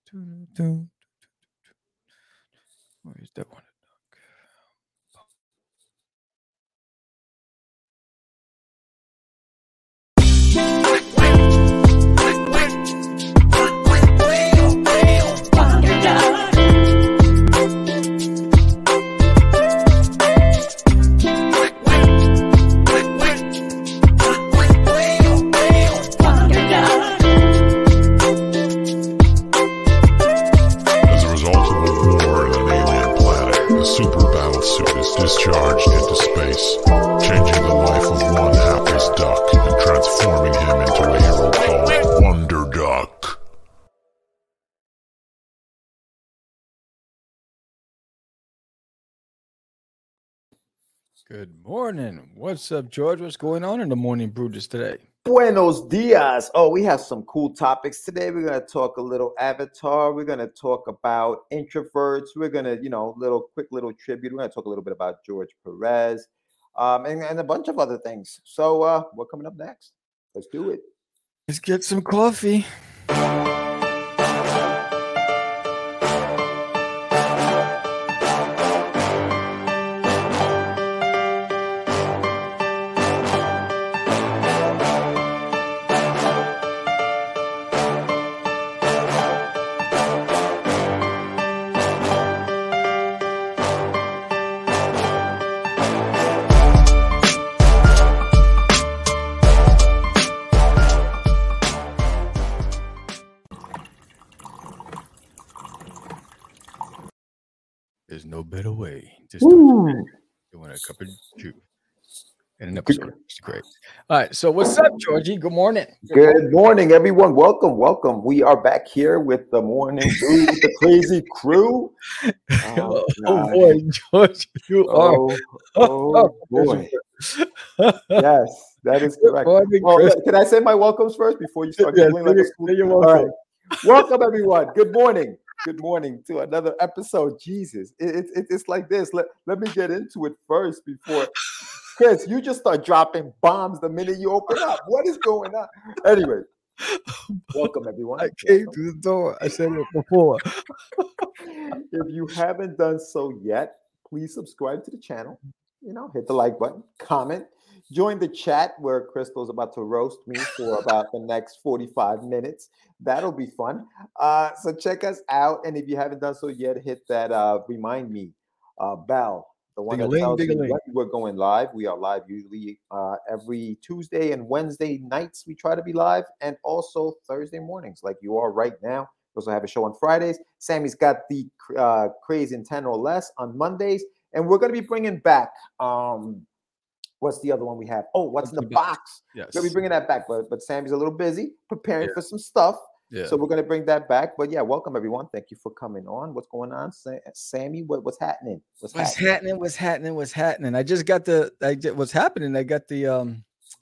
Where is that one? Discharged into space, changing the life of one hapless duck and transforming him into a hero called Wonder Duck. Good morning. What's up, George? What's going on in the morning Brutus today? Buenos dias. Oh, we have some cool topics today. We're going to talk a little Avatar. We're going to talk about introverts. We're going to, quick little tribute. We're going to talk a little bit about George Perez and a bunch of other things. So what's coming up next? Let's do it. Let's get some coffee. There's no better way. Just doing a cup of juice and an episode. It's great. All right. So what's up, Georgie? Good morning. Good morning, everyone. Welcome. We are back here with the morning brew with the crazy crew. Oh boy, George, you are. Oh boy. Yes, that is correct. Morning, can I say my welcomes first before you start giggling like a school? All right. Welcome, everyone. Good morning. Good morning to another episode. Jesus, it's like this. Let me get into it first before Chris. You just start dropping bombs the minute you open up. What is going on? Anyway, welcome everyone. I came through the door. I said it before. If you haven't done so yet, please subscribe to the channel. Hit the like button, comment. Join the chat where Crystal's about to roast me for about the next 45 minutes. That'll be fun. So check us out. And if you haven't done so yet, hit that remind me bell. The one that tells you when we're going live. We are live usually every Tuesday and Wednesday nights. We try to be live. And also Thursday mornings like you are right now. We also have a show on Fridays. Sammy's got the Crazy in 10 or Less on Mondays. And we're going to be bringing back... what's the other one we have? Oh, what's in the box? Yes. We'll be bringing that back, but Sammy's a little busy preparing for some stuff. Yeah. So we're going to bring that back. But yeah, welcome everyone. Thank you for coming on. What's going on, Sammy? What's happening? What's happening? I just got what's happening. I got the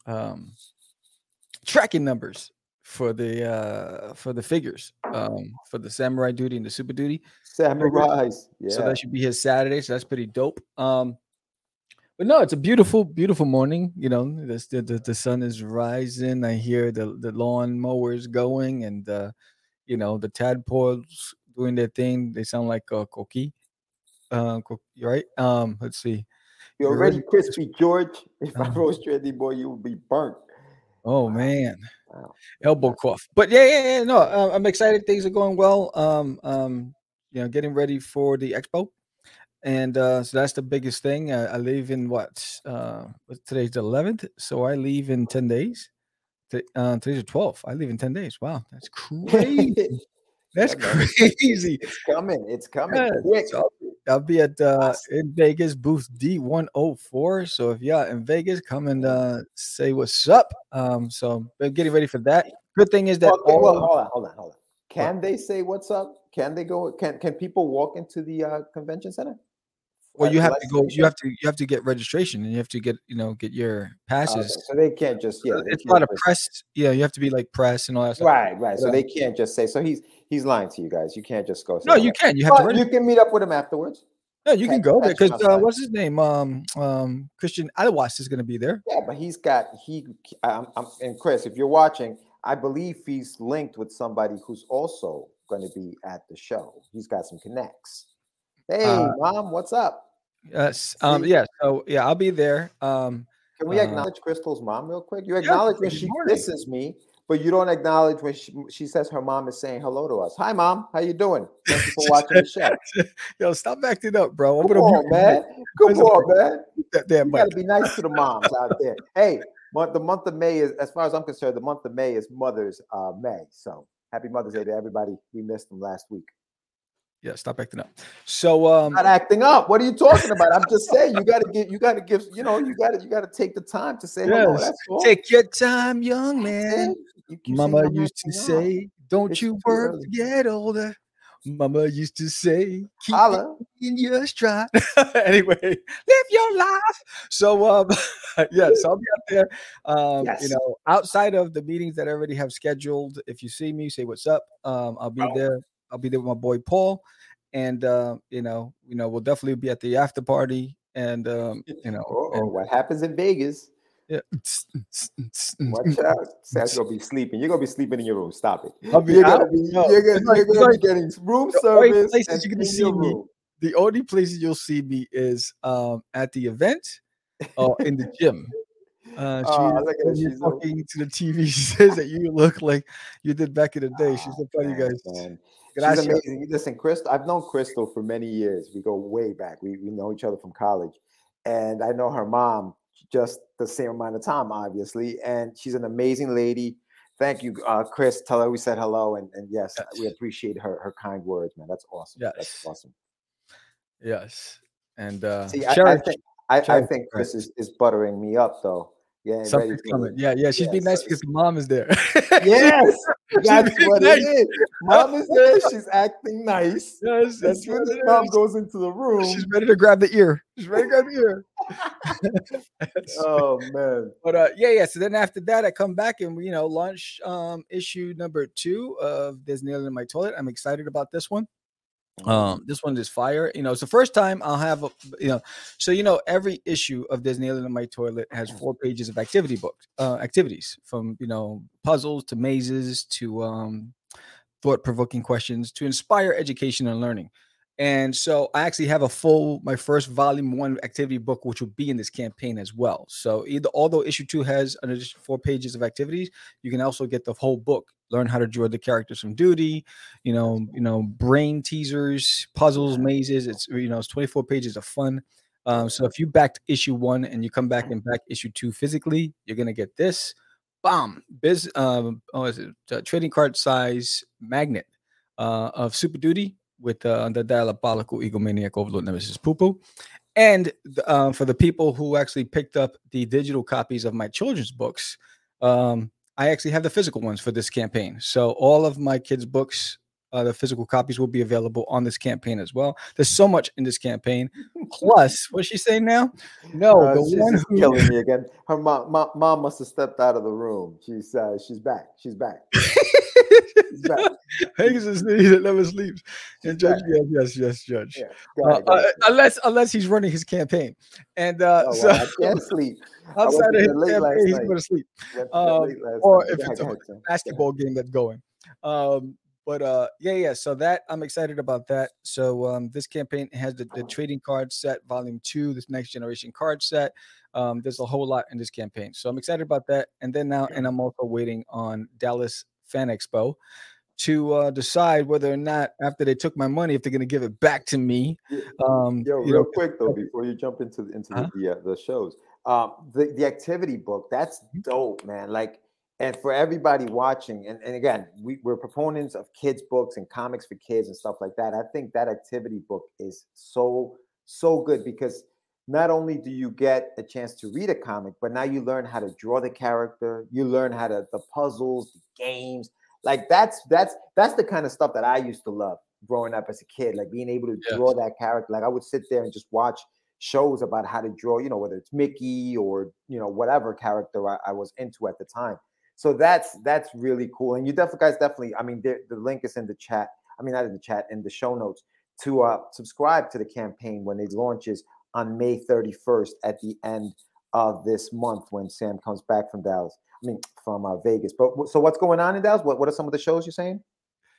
tracking numbers for the figures for the Samurai Duty and the Super Duty. Samurais. Yeah. So that should be his Saturday. So that's pretty dope. But no, it's a beautiful, beautiful morning. The sun is rising. I hear the lawn mowers going, and the tadpoles doing their thing. They sound like Koki. Right? Let's see. You're already crispy, George. If I roast you anymore, you will be burnt. Oh man, elbow cough. But yeah. No, I'm excited. Things are going well. Getting ready for the expo. And so that's the biggest thing. I leave in today's the 11th. So I leave in 10 days. Today's the 12th. I leave in 10 days. Wow. That's crazy. That's crazy. It's coming. Yeah, quick. So I'll be at in Vegas, booth D104. So if you're in Vegas, come and say what's up. So I'm getting ready for that. Good thing is that hold on. Can they say what's up? Can they go? Can people walk into the convention center? Well, you have to go. You have to get registration, and you have to get your passes. Okay. So they can't just It's a lot of press. Yeah, you have to be like press and all that stuff. Right. So they can't just say. So he's lying to you guys. You can't just go. No, you can. You have to. You can meet up with him afterwards. Yeah, you can go there because what's his name? Christian Alawas is going to be there. Yeah, but and Chris, if you're watching, I believe he's linked with somebody who's also going to be at the show. He's got some connects. Hey, Mom, what's up? Yes. Yeah. So yeah, I'll be there. Can we acknowledge Crystal's mom real quick? You acknowledge when she kisses me, but you don't acknowledge when she says her mom is saying hello to us. Hi, Mom. How you doing? Thank you for watching the show. Yo, stop acting up, bro. Come on, man. Come on, man. You got to be nice to the moms out there. Hey, the month of May is, as far as I'm concerned, the month of May is Mother's May. So happy Mother's Day to everybody. We missed them last week. Yeah, stop acting up. So not acting up. What are you talking about? I'm just saying you gotta give, you gotta take the time to say hello. That's all. Take your time, young man. Mama used to say, don't you work to get older. Mama used to say, keep it in your stride. Anyway, live your life. So yes, I'll be up there. Outside of the meetings that I already have scheduled, if you see me, say what's up. I'll be there. I'll be there with my boy Paul, and we'll definitely be at the after party. And what happens in Vegas? Yeah. Watch out. Sam's gonna be sleeping. You're gonna be sleeping in your room. Stop it. You're gonna be getting room service. You're gonna see me. The only places you'll see me is at the event or in the gym. She's talking to the TV. She says that you look like you did back in the day. She's so funny, guys. Man. She's amazing. Listen, Crystal, I've known Crystal for many years. We go way back. We know each other from college. And I know her mom just the same amount of time, obviously. And she's an amazing lady. Thank you, Chris. Tell her we said hello. And yes, we appreciate her kind words, man. That's awesome. Yes. That's awesome. Yes. And see, I think Chris is buttering me up, though. Yeah, something's coming. Yeah. She's being nice because the mom is there. Yes, that's what it is. Mom is there. She's acting nice. Yes, as soon as mom goes into the room, she's ready to grab the ear. Oh man. But yeah. So then after that, I come back and we launch issue number 2 of There's Nail in My Toilet. I'm excited about this one. This one is fire. It's the first time I'll have every issue of There's Nail in My Toilet has 4 pages of activities from puzzles to mazes to thought-provoking questions to inspire education and learning. And so I actually have my first volume 1 activity book, which will be in this campaign as well. So although issue 2 has an additional 4 pages of activities, you can also get the whole book. Learn how to draw the characters from duty, brain teasers, puzzles, mazes. It's 24 pages of fun. So if you backed issue 1 and you come back and back issue 2 physically, you're gonna get this. Bomb. Trading card size magnet of Super Duty with the diabolical egomaniac overlord nemesis Poo-Poo. And for the people who actually picked up the digital copies of my children's books, I actually have the physical ones for this campaign. So all of my kids' books, the physical copies will be available on this campaign as well. There's so much in this campaign. Plus, what's she saying now? No, she's one who's killing me again. Her mom must have stepped out of the room. She's back. She's back. Hagens is he that never sleeps. And Judge, yes, Judge. Yeah. Unless he's running his campaign, and so I can't sleep. Outside of his campaign, he's going to sleep. Or if it's a basketball game that's going. But so that I'm excited about that. So this campaign has the trading card set, volume 2, this next generation card set. There's a whole lot in this campaign, so I'm excited about that. And I'm also waiting on Dallas Fan Expo to decide whether or not, after they took my money, if they're going to give it back to me. Real quick though, before you jump into the shows, the activity book, that's dope, man. Like, and for everybody watching, and again, we're proponents of kids books and comics for kids and stuff like that. I think that activity book is so good because not only do you get a chance to read a comic, but now you learn how to draw the character. You learn how to the puzzles, the games. Like that's the kind of stuff that I used to love growing up as a kid. Like being able to draw that character. Like I would sit there and just watch shows about how to draw. Whether it's Mickey or whatever character I was into at the time. So that's really cool. And you definitely. I mean, the link is in the chat. I mean, not in the chat, in the show notes to subscribe to the campaign when it launches on May 31st at the end of this month when Sam comes back from Dallas. I mean, from Vegas. But so what's going on in Dallas? What are some of the shows you're saying?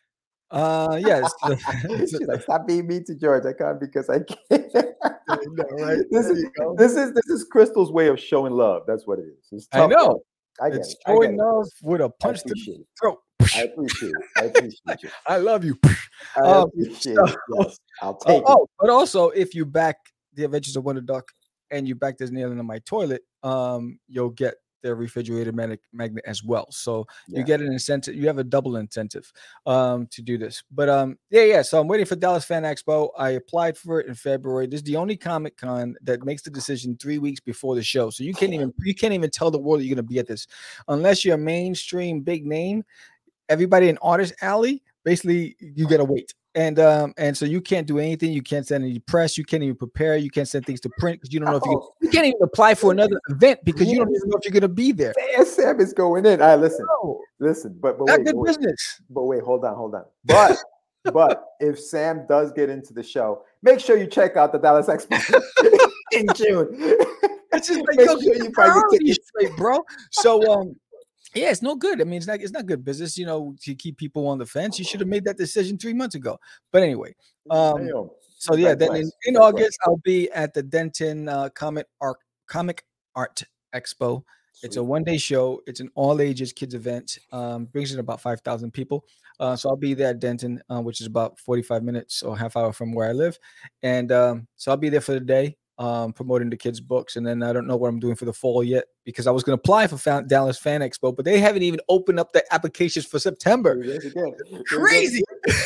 Yes. She's like, stop being mean to George. I can't because I can't. Right? This is Crystal's way of showing love. That's what it is. It's tough. I know. I get It's it. I get showing it. love with a punch to the throat. I appreciate it. I appreciate you. I love you. I appreciate it. Yes, I'll take it. But also, if you back the Adventures of Wonder Duck and you back this nail into my toilet, you'll get the refrigerated magnet as well. So you get an incentive. You have a double incentive to do this. But yeah. So I'm waiting for Dallas Fan Expo. I applied for it in February. This is the only Comic Con that makes the decision 3 weeks before the show. So you can't even tell the world you're going to be at this unless you're a mainstream big name. Everybody in Artist Alley, basically, you got to wait. And so you can't do anything. You can't send any press. You can't even prepare. You can't send things to print because you don't know if you can't even apply for another event because you don't even know if you're going to be there. Sam is going in. All right, listen, but wait, good business. But wait, hold on. But if Sam does get into the show, make sure you check out the Dallas Expo in June. It's just like, make sure you find your tickets straight, bro. So yeah, it's no good. I mean, it's not good business, to keep people on the fence. You should have made that decision 3 months ago. But anyway, so yeah, then in August, I'll be at the Denton Comic Art Expo. Sweet. It's a one-day show. It's an all-ages kids event. Brings in about 5,000 people. So I'll be there at Denton, which is about 45 minutes or half hour from where I live. And so I'll be there for the day. Promoting the kids' books, and then I don't know what I'm doing for the fall yet because I was going to apply for Dallas Fan Expo, but they haven't even opened up the applications for September. Crazy.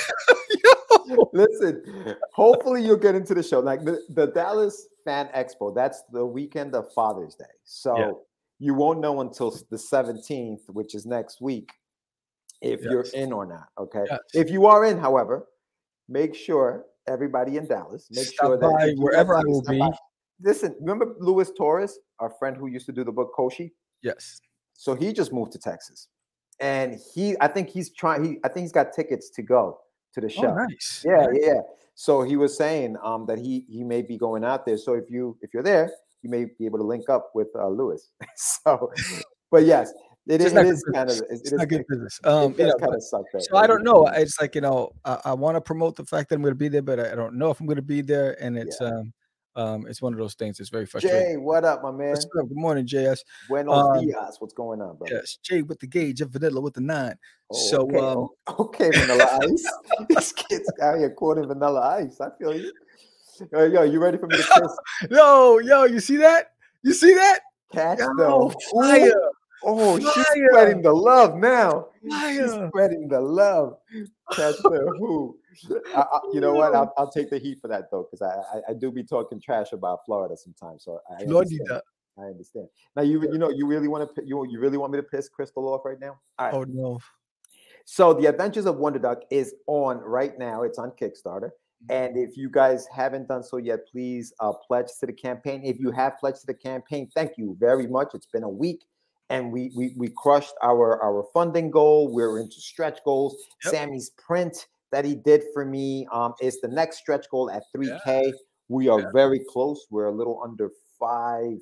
Listen, hopefully you'll get into the show. Like the Dallas Fan Expo, that's the weekend of Father's Day, so you won't know until the 17th, which is next week, if you're in or not. Okay, if you are in, however, make sure. Everybody in Dallas, make sure that wherever I will be. Listen, remember Luis Torres, our friend who used to do the book Koshi? Yes. So he just moved to Texas, and I think he's got tickets to go to the show. Oh, nice. Yeah. So he was saying that he may be going out there. So if you're there, you may be able to link up with Luis. So, but yes. It is kind of good business. It kind of suck that. So I don't know. It's like I want to promote the fact that I'm going to be there, but I don't know if I'm going to be there. And it's one of those things. It's very frustrating. Jay, what up, my man? What's up? Good morning, JS. Buenos dias. What's going on, bro? Yes, Jay with the gauge, and Vanilla with the 9. Oh, so okay, Vanilla Ice. This kid's out here quoting Vanilla Ice. I feel you. Yo, you ready for me to kiss? Yo, you see that? Catch them. Fire. Oh, she's spreading the love now. She's spreading the love. Catch the who. You know what? I'll take the heat for that though, because I do be talking trash about Florida sometimes. So I understand. Now you really want me to piss Crystal off right now? All right. Oh no. So the Adventures of Wonder Duck is on right now. It's on Kickstarter. And if you guys haven't done so yet, please pledge to the campaign. If you have pledged to the campaign, thank you very much. It's been a week. And we crushed our funding goal. We're into stretch goals. Yep. Sammy's print that he did for me is the next stretch goal at 3K. Yeah. We are very close. We're a little under $600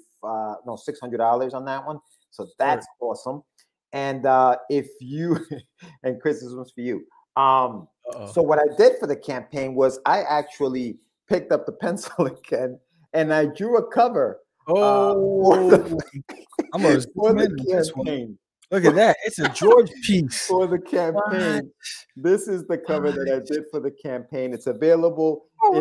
on that one. So that's awesome. And if you and Chris, this one's for you. So what I did for the campaign was I actually picked up the pencil again and I drew a cover. I'm going to this one. Look at that. It's a George piece. For the campaign. What? This is the cover that I did for the campaign. It's available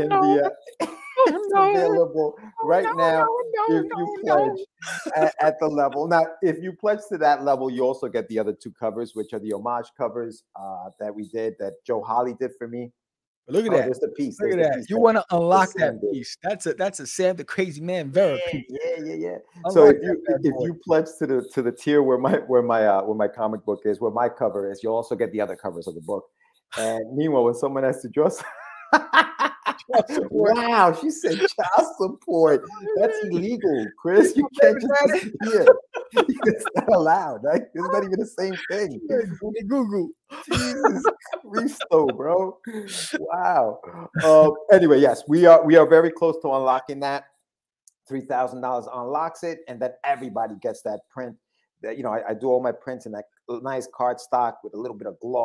available right now if you pledge at the level. Now, if you pledge to that level, you also get the other 2 covers, which are the homage covers that we did, that Joe Holly did for me. Look at that. There's the piece. Look at that. You want to unlock that piece. That's a Sam the Crazy Man Vera piece. Yeah. So if you pledge to the tier where my comic book is, where my cover is, you'll also get the other covers of the book. And meanwhile, when someone has to draw wow, she said child support. That's illegal, Chris. You can't just disappear. It's not allowed. Right? It's not even the same thing. Google. Jesus Christo, bro. Wow. Anyway, yes, we are very close to unlocking that. $3,000 unlocks it, and then everybody gets that print. That I do all my prints in that nice cardstock with a little bit of gloss.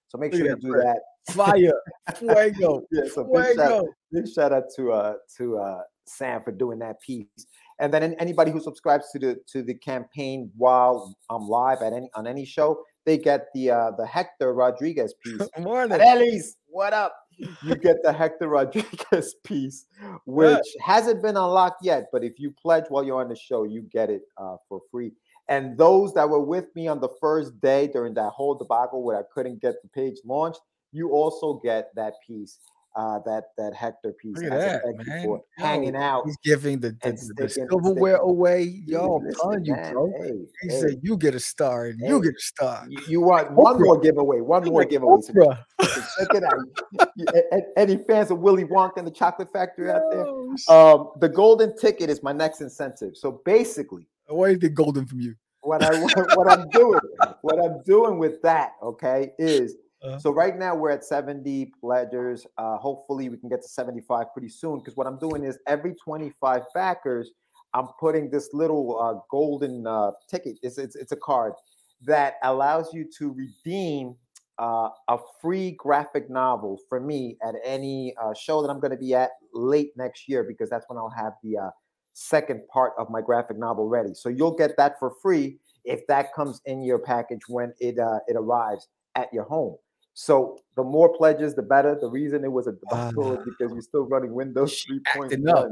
So make sure you do that. Fire, fuego, yeah. So big shout out to Sam for doing that piece. And then anybody who subscribes to the campaign while I'm live on any show, they get the Hector Rodriguez piece. Ellis, what up? You get the Hector Rodriguez piece, which hasn't been unlocked yet. But if you pledge while you're on the show, you get it for free. And those that were with me on the first day during that whole debacle where I couldn't get the page launched, you also get that piece. That Hector piece. Look at that, man. For hanging out. He's giving the silverware away. Yo, I'm telling you, bro. He said, you get a star and you get a star. You want one more giveaway. One more giveaway. So check it out. Any fans of Willy Wonka and the Chocolate Factory out there? The golden ticket is my next incentive. So basically, why is the golden from you? What I'm doing with that, okay, is so right now we're at 70 pledgers. Hopefully we can get to 75 pretty soon, because what I'm doing is every 25 backers, I'm putting this little golden ticket. It's a card that allows you to redeem a free graphic novel for me at any show that I'm going to be at late next year, because that's when I'll have the second part of my graphic novel ready. So you'll get that for free if that comes in your package when it arrives at your home. So the more pledges, the better. The reason it was a debacle is because you're still running Windows 3.1.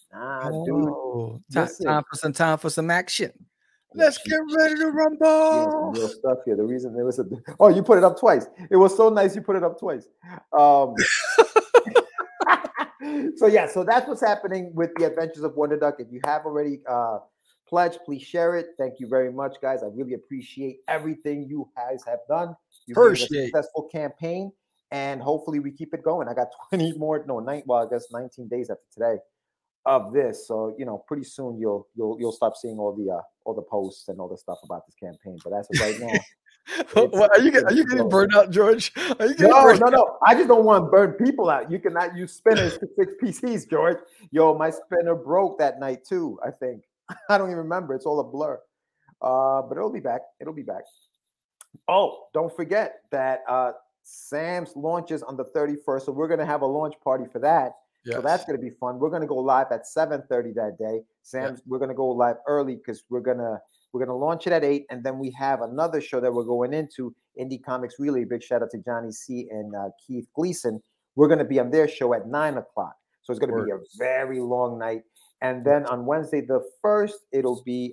Dude. Time for some action. Let's get ready to rumble. Real stuff here. The reason there was you put it up twice. It was so nice you put it up twice. So that's what's happening with the Adventures of Wonder Duck. If you have already pledged, please share it. Thank you very much, guys. I really appreciate everything you guys have done. You've made a successful campaign, and hopefully we keep it going. I got 19 days after today of this. So, pretty soon you'll stop seeing all the posts and all the stuff about this campaign. But as of right now, are you getting burned out, George? No. I just don't want to burn people out. You cannot use spinners to fix PCs, George. Yo, my spinner broke that night too, I think. I don't even remember. It's all a blur. But it'll be back. Oh, don't forget that Sam's launches on the 31st. So we're going to have a launch party for that. Yes. So that's going to be fun. We're going to go live at 7:30 that day. We're going to go live early because we're going to launch it at 8, and then we have another show that we're going into, Indie Comics Relay. Big shout out to Johnny C and Keith Gleason. We're going to be on their show at 9 o'clock. So it's going to be a very long night. And then on Wednesday the 1st, it'll be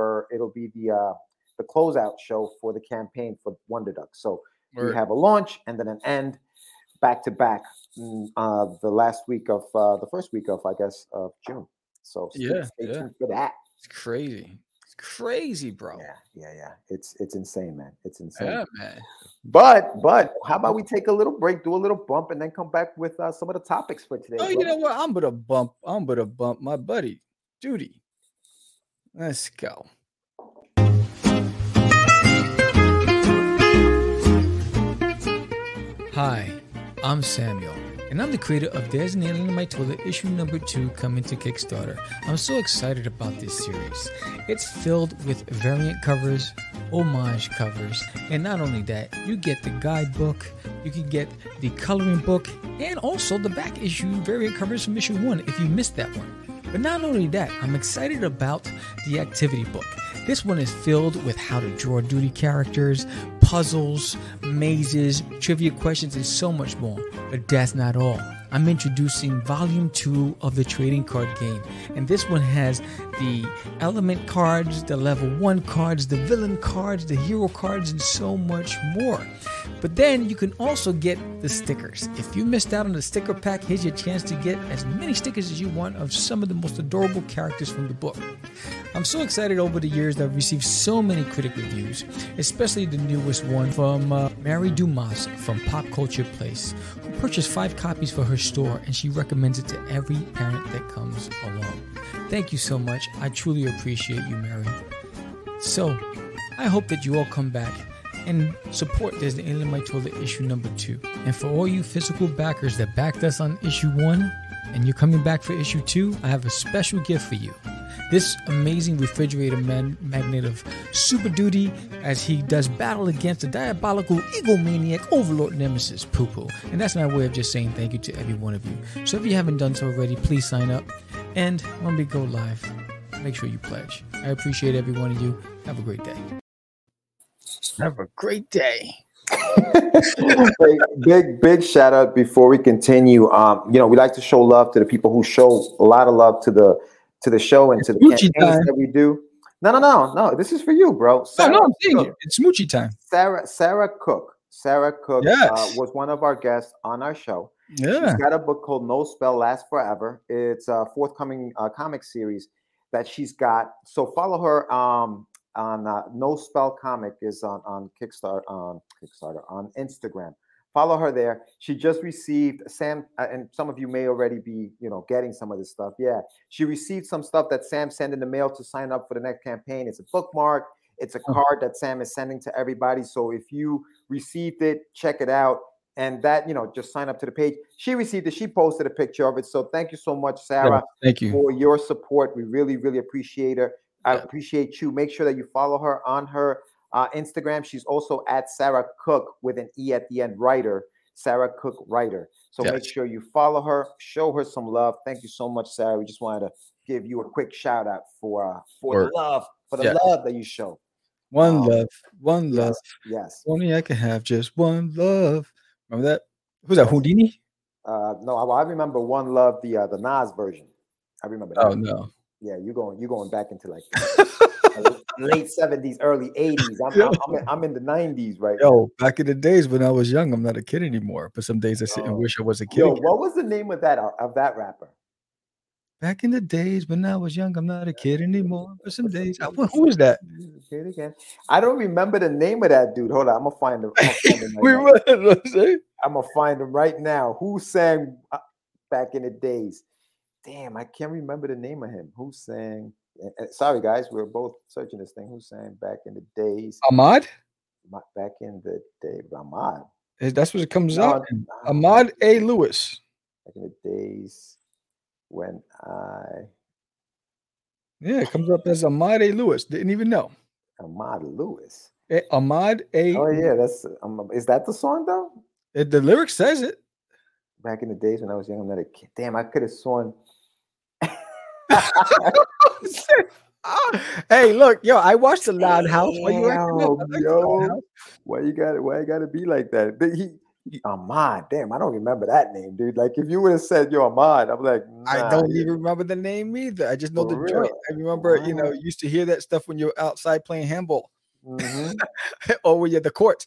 the closeout show for the campaign for Wonder Duck. So we have a launch and then an end back to back the first week of, I guess, of June. So stay tuned for that. It's crazy, bro. Yeah. It's insane, man. It's insane. Yeah, man. But how about we take a little break, do a little bump, and then come back with some of the topics for today. Oh, you know what? I'm gonna bump my buddy, Duty. Let's go. Hi, I'm Samuel, and I'm the creator of There's an Alien in My Toilet issue number 2 coming to Kickstarter. I'm so excited about this series. It's filled with variant covers, homage covers, and not only that, you get the guidebook, you can get the coloring book, and also the back issue variant covers from issue 1 if you missed that one. But not only that, I'm excited about the activity book. This one is filled with how to draw Duty characters, puzzles, mazes, trivia questions, and so much more. But that's not all. I'm introducing Volume 2 of the trading card game. And this one has the element cards, the level 1 cards, the villain cards, the hero cards, and so much more. But then you can also get the stickers. If you missed out on the sticker pack, here's your chance to get as many stickers as you want of some of the most adorable characters from the book. I'm so excited over the years that I've received so many critic reviews, especially the newest one from Mary Dumas from Pop Culture Place, who purchased 5 copies for her store, and she recommends it to every parent that comes along. Thank you so much. I truly appreciate you, Mary. So, I hope that you all come back and support There's the Alien in My Toilet issue number 2. And for all you physical backers that backed us on issue 1, and you're coming back for issue 2, I have a special gift for you. this amazing refrigerator magnet of Super Duty as he does battle against the diabolical egomaniac overlord nemesis Poo-Poo. And that's my way of just saying thank you to every one of you. So if you haven't done so already, please sign up. And when we go live, make sure you pledge. I appreciate every one of you. Have a great day. Have a great day. big shout out before we continue. We like to show love to the people who show a lot of love to the show and to the campaigns that we do. No. This is for you, bro. Sarah, I'm saying it. It's smoochie time. Sarah Cook. Yes. Was one of our guests on our show. Yeah. She's got a book called No Spell Lasts Forever. It's a forthcoming comic series that she's got. So follow her on No Spell Comic is on Kickstarter on Instagram. Follow her there. She just received Sam, and some of you may already be, getting some of this stuff. Yeah, she received some stuff that Sam sent in the mail to sign up for the next campaign. It's a bookmark. It's a card that Sam is sending to everybody. So if you received it, check it out. And that, just sign up to the page. She received it. She posted a picture of it. So thank you so much, Sarah. Thank you for your support. We really, really appreciate her. I appreciate you. Make sure that you follow her on her Instagram. She's also at Sarah Cook with an E at the end, writer, Sarah Cook Writer. So make sure you follow her, show her some love. Thank you so much, Sarah. We just wanted to give you a quick shout out for the love, love that you show. One love. Yes. Only I can have just one love. Remember that? Who's that? Houdini? No, I remember One Love, the Nas version. I remember that. Oh no. Yeah, you're going back into like late 70s, early 80s. I'm in the 90s right now. Back in the days when I was young, I'm not a kid anymore. But some days I sit and wish I was a kid. Yo, what was the name of that rapper? Back in the days when I was young, I'm not a kid anymore. But some days, who is that? I don't remember the name of that dude. Hold on, I'm gonna find him. I'm gonna find him right now. Who sang back in the days? Damn, I can't remember the name of him. Who sang? Sorry, guys, we're both searching this thing. Who sang back in the days? Ahmad? Back in the day, Ahmad. That's what it comes out. Ahmad A. Lewis. Back in the days when it comes up as Ahmad A. Lewis. Didn't even know. Ahmad Lewis. Ahmad A. Oh yeah, that's is that the song though? The lyric says it. Back in the days when I was young, I'm not a kid. Damn, I could have sworn. Hey, look, I watched the Loud House. Why you gotta be like that? Ahmad, damn, I don't remember that name, dude. Like if you would have said yo Ahmad, I'm like, I don't even remember the name either. I just know the joint. I remember, you used to hear that stuff when you're outside playing handball, or when you're at the courts.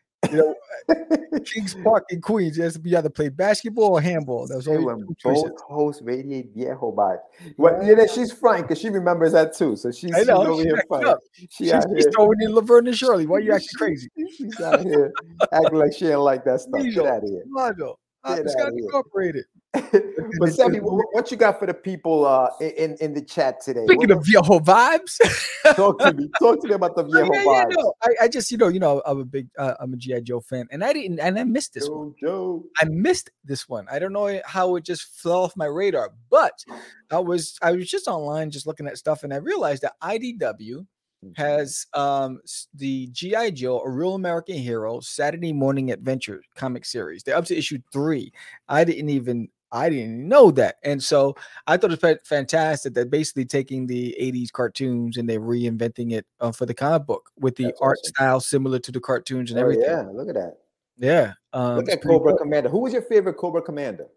Kings Park in Queens, you have to be either play basketball or handball. That was always both hosts radiate viejo by. Well, she's frank because she remembers that too. So she's over here frank. She's throwing in Laverne and Shirley. Why are you acting crazy? She's out here acting like she ain't like that stuff. Get out of here. It's got incorporated. But Sammy, what you got for the people in the chat today? Speaking of viejo vibes, talk to me about the viejo vibes. No, I just I'm a G.I. Joe fan, and I missed this one. I missed this one. I don't know how it just fell off my radar, but I was just online just looking at stuff, and I realized that IDW has the G.I. Joe, A Real American Hero, Saturday Morning Adventure comic series. They're up to issue 3. I didn't even know that. And so I thought it was fantastic. They're basically taking the 80s cartoons and they're reinventing it for the comic book with the art style similar to the cartoons and everything. Yeah, look at that. Yeah. Look at Cobra Commander. Who was your favorite Cobra Commander?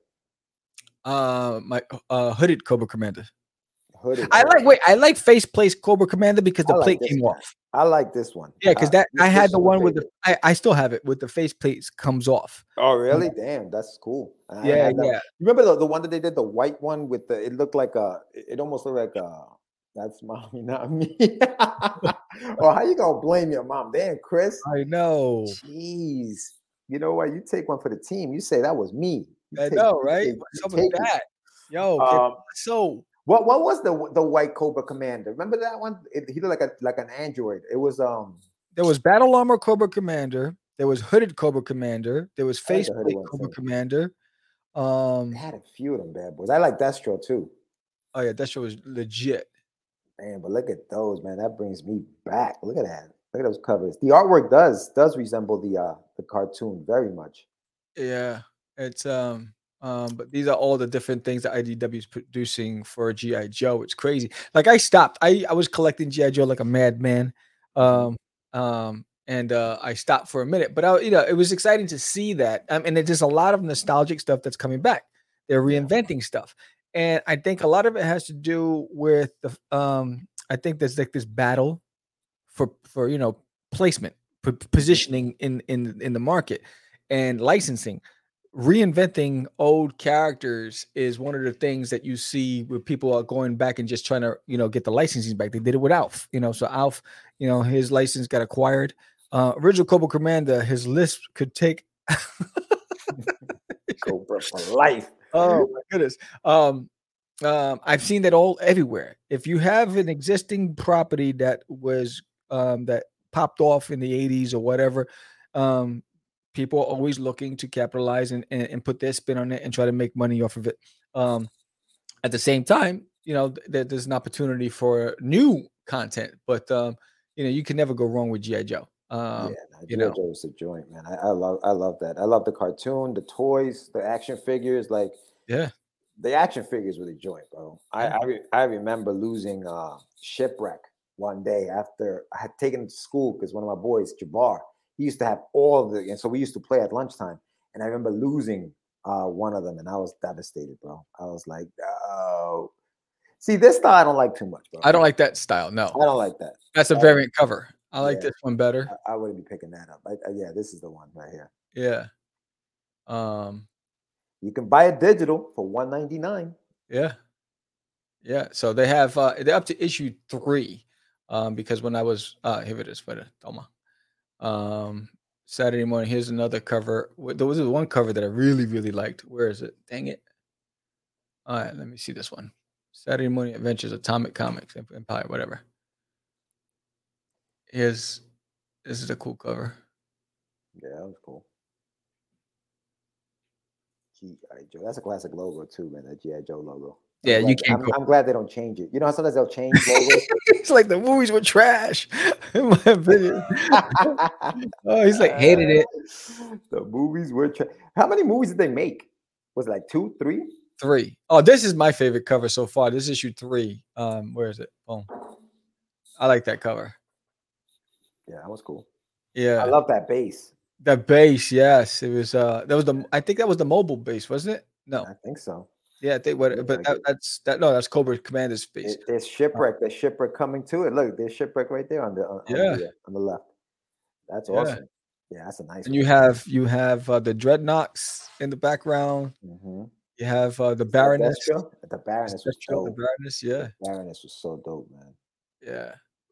My hooded Cobra Commander. I like face place Cobra Commander because the plate came off. I like this one. Yeah, because I had the one with I still have it with the face plates comes off. Oh, really? Damn, that's cool. Yeah. Remember the one that they did, the white one with it looked like it almost looked like that's mommy, not me. Oh, how you gonna blame your mom? Damn, Chris. I know. Jeez. You know what? You take one for the team. You say that was me. I know, right? What's up with that? Yo, so. What was the white Cobra Commander? Remember that one? He looked like an android. It was There was Battle Armor Cobra Commander. There was Hooded Cobra Commander. There was Faceplate Cobra Commander. They had a few of them bad boys. I like Destro too. Oh yeah, Destro was legit. Man, but look at those, man. That brings me back. Look at that. Look at those covers. The artwork does resemble the cartoon very much. Yeah, it's but these are all the different things that IDW is producing for GI Joe. It's crazy. Like I stopped. I was collecting GI Joe like a madman. Mhm. And I stopped for a minute, but it was exciting to see that. And there's a lot of nostalgic stuff that's coming back. They're Yeah. reinventing stuff, and I think a lot of it has to do with the. I think there's like this battle for placement, positioning in the market, and licensing. Reinventing old characters is one of the things that you see where people are going back and just trying to get the licensing back. They did it with Alf, so Alf, his license got acquired. Original Cobra Commander, his list could take Cobra for life. Oh my goodness. I've seen that all everywhere. If you have an existing property that was that popped off in the 80s or whatever, people are always looking to capitalize and put their spin on it and try to make money off of it. At the same time, there's an opportunity for new content, but you can never go wrong with GI Joe. Yeah, G.I. Joe is a joint, man. I love that. I love the cartoon, the toys, the action figures. Like, yeah, the action figures were the joint, bro. I remember losing Shipwreck one day after I had taken him to school because one of my boys, Jabbar, he used to have all the, and so we used to play at lunchtime. And I remember losing one of them, and I was devastated, bro. I was like, oh. See, this style I don't like too much, bro. I don't like that style. No, I don't like that. That's a variant cover. I like Yeah. this one better. I wouldn't be picking that up. Yeah, this is the one right here. Yeah. You can buy it digital for $1.99. Yeah. Yeah. So they have they're up to issue 3. Because when I was here it is for the Toma. Saturday morning. Here's another cover. There was one cover that I really, really liked. Where is it? Dang it. All right, let me see this one. Saturday Morning Adventures, Atomic Comics, Empire, whatever. This is a cool cover. Yeah, that was cool. G.I. Joe. That's a classic logo too, man. That G.I. Joe logo. Yeah, you can't. I'm glad they don't change it. You know how sometimes they'll change logos. It's like the movies were trash, in my opinion. Oh, he's like hated it. The movies were trash. How many movies did they make? Was it like 2, 3? 3. Oh, this is my favorite cover so far. This is issue 3. Where is it? Boom. I like that cover. Yeah, that was cool. Yeah, I love that base. The base, yes, it was. I think that was the mobile base, wasn't it? No, I think so. Yeah, I think what, but that's that's Cobra Commander's base. There's Shipwreck. There's Shipwreck coming to it. Look, there's Shipwreck right there on the left. That's awesome. Yeah, that's a nice. And you have the Dreadnoks in the background. Mm-hmm. You have the Baroness. The Baroness was dope. The Baroness, yeah. The Baroness was so dope, man. Yeah.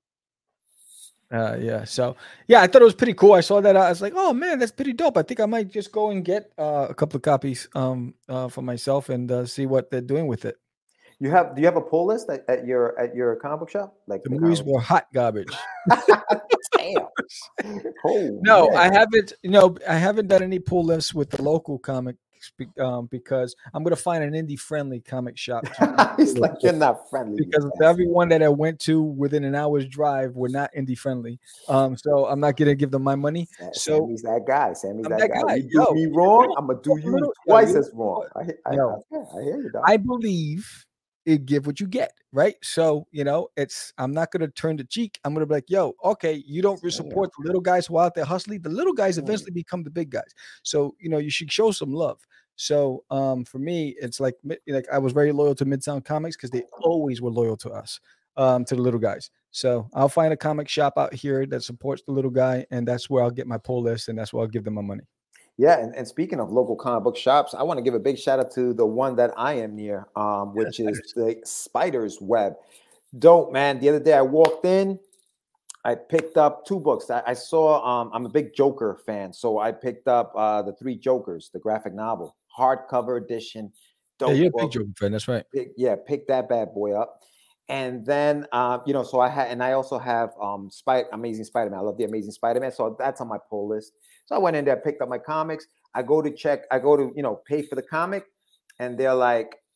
Yeah. So yeah, I thought it was pretty cool. I saw that. I was like, oh man, that's pretty dope. I think I might just go and get a couple of copies for myself and see what they're doing with it. Do you have a pull list at your comic book shop? Like the movies were hot garbage. Damn. Oh, no, man. I haven't. I haven't done any pull lists with the local comic because I'm gonna find an indie friendly comic shop. He's like, you're not friendly because everyone that I went to within an hour's drive were not indie friendly. So I'm not gonna give them my money. Sammy's that guy. Sammy's that guy. You do me wrong, I'm gonna do you twice as wrong. I hear you, dog. I believe it give what you get, right? So I'm not gonna turn the cheek. I'm gonna be like, yo, okay, you don't support the little guys who are out there hustling. The little guys eventually become the big guys. So you should show some love. So for me, it's like I was very loyal to Midtown Comics because they always were loyal to us, to the little guys. So I'll find a comic shop out here that supports the little guy, and that's where I'll get my pull list, and that's where I'll give them my money. Yeah, and speaking of local comic book shops, I want to give a big shout out to the one that I am near, which is the Spider's Web. Dope, man. The other day I walked in, I picked up 2 books. I saw, I'm a big Joker fan, so I picked up the 3 Jokers, the graphic novel, hardcover edition. Dope. Yeah, you're a big Joker fan, that's right. Pick that bad boy up. And then, so I also have Amazing Spider-Man. I love the Amazing Spider-Man, so that's on my pull list. So I went in there, picked up my comics. I go to pay for the comic, and they're like,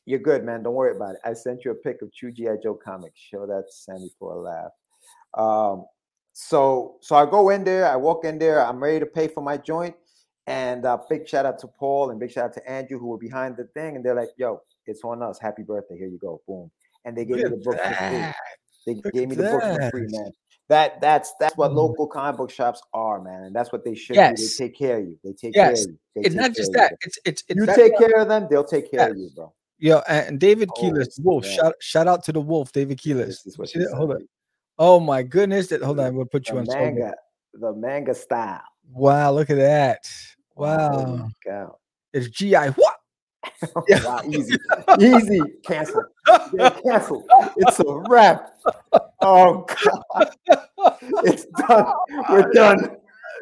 You're good, man. Don't worry about it. I sent you a pic of True G.I. Joe comics. Show that to Sammy for a laugh. So I go in there. I walk in there. I'm ready to pay for my joint. And big shout out to Paul and big shout out to Andrew who were behind the thing. And they're like, "Yo, it's on us. Happy birthday. Here you go. Boom." And they gave me the book for free. They gave me the book for free, man. That's what local comic book shops are, man, and that's what they should do. They take care of you. They take care of you. It's not just that. It's you take care of them, they'll take care of you, bro. Yeah, and David Keelis, Wolf. Shout out to the Wolf, David Keelis. Hold on. Oh my goodness! Hold on, we'll put you on manga. The manga style. Wow, look at that! Wow, it's GI. What? Wow, easy. Cancel. Cancel. It's a wrap. Oh God, it's done. We're done.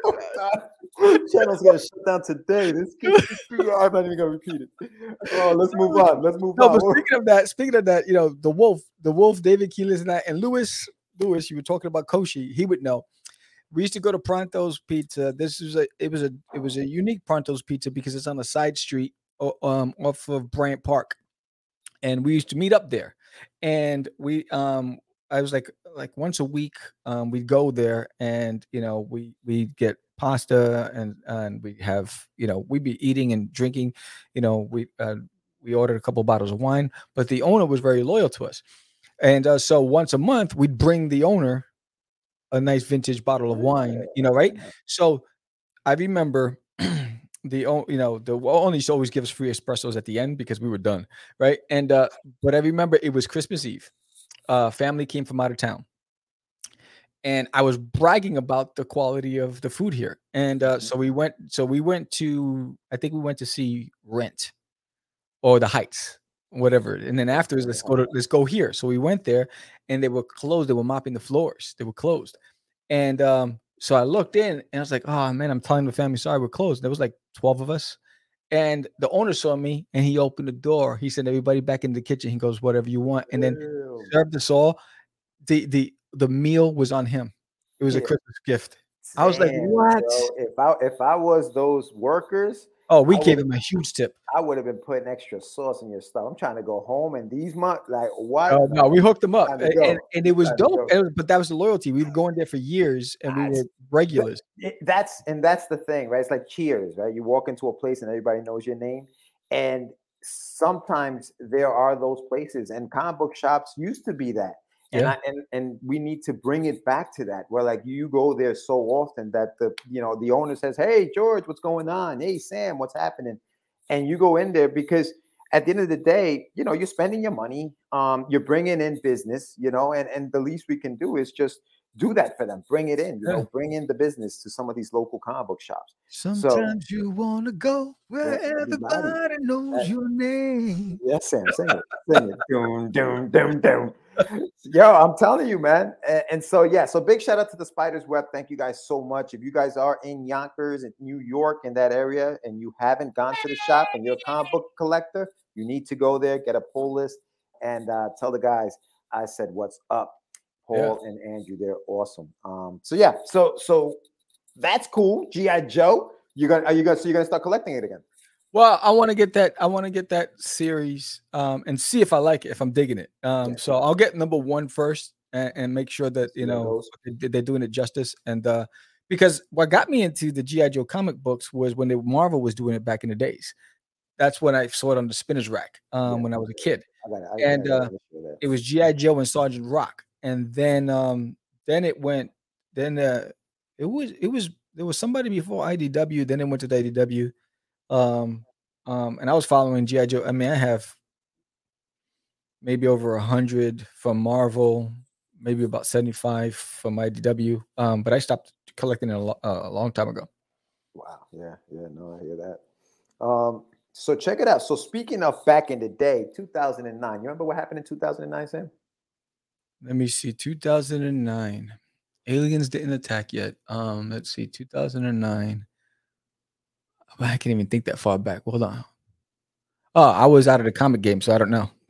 Channel's gonna shut down today. I'm not even gonna repeat it. Oh, let's move on. But speaking of that, the Wolf, David Keelis, and Lewis, you were talking about Koshi. He would know. We used to go to Pronto's Pizza. It was a unique Pronto's Pizza because it's on a side street off of Bryant Park, and we used to meet up there. And I was like once a week, we'd go there, and we get pasta, and we have we'd be eating and drinking. We ordered a couple of bottles of wine, but the owner was very loyal to us, and so once a month we'd bring the owner a nice vintage bottle of wine, right? So I remember the owner used to always give us free espressos at the end because we were done, right? And but I remember it was Christmas Eve. Family came from out of town, and I was bragging about the quality of the food here. And so we went to, I think we went to see Rent or The Heights, whatever. And then afterwards, let's go here. So we went there, and they were closed. They were mopping the floors. They were closed. And so I looked in, and I was like, "Oh man, I'm telling the family, sorry, we're closed." There was like 12 of us. And the owner saw me, and he opened the door. He sent everybody back in the kitchen. He goes, "Whatever you want," and then served us all. The meal was on him. It was a Christmas gift. I was like, "What?" If I was those workers, we gave him a huge tip. I would have been putting extra sauce in your stuff. I'm trying to go home, and these months, like what? No, we hooked them up, and it was dope. But that was the loyalty. We were going there for years, and we were regulars. That's the thing, right? It's like Cheers, right? You walk into a place, and everybody knows your name, and sometimes there are those places, and comic book shops used to be that. And we need to bring it back to that, where like you go there so often that the owner says, "Hey George, what's going on? Hey Sam, what's happening?" And you go in there because at the end of the day, you're spending your money, you're bringing in business, and the least we can do is just do that for them. Bring it in, bring in the business to some of these local comic book shops. Sometimes you want to go where everybody knows your name. Yes, Sam, sing it. Doom, doom, doom, doom. Yo, I'm telling you, man. And so big shout out to the Spiders Web. Thank you guys so much. If you guys are in Yonkers and New York, in that area, and you haven't gone to the shop and you're a comic book collector, you need to go there, get a pull list, and tell the guys I said what's up. Paul and Andrew, they're awesome. So that's cool. G.I. Joe. Are you gonna start collecting it again? Well, I want to get that series and see if I like it, if I'm digging it. So I'll get number 1 first and make sure that they're doing it justice. And because what got me into the G.I. Joe comic books was when Marvel was doing it back in the days. That's when I saw it on the spinner's rack when I was a kid. It was G.I. Joe and Sergeant Rock. And then it went. Then there was somebody before IDW. Then it went to the IDW, and I was following G.I. Joe. I mean, I have maybe over 100 from Marvel, maybe about 75 from IDW. But I stopped collecting it a long time ago. Wow. Yeah. No, I hear that. So check it out. So speaking of back in the day, 2009. You remember what happened in 2009, Sam? Let me see. 2009. Aliens didn't attack yet. Let's see. 2009. I can't even think that far back. Hold on. Oh, I was out of the comic game, so I don't know.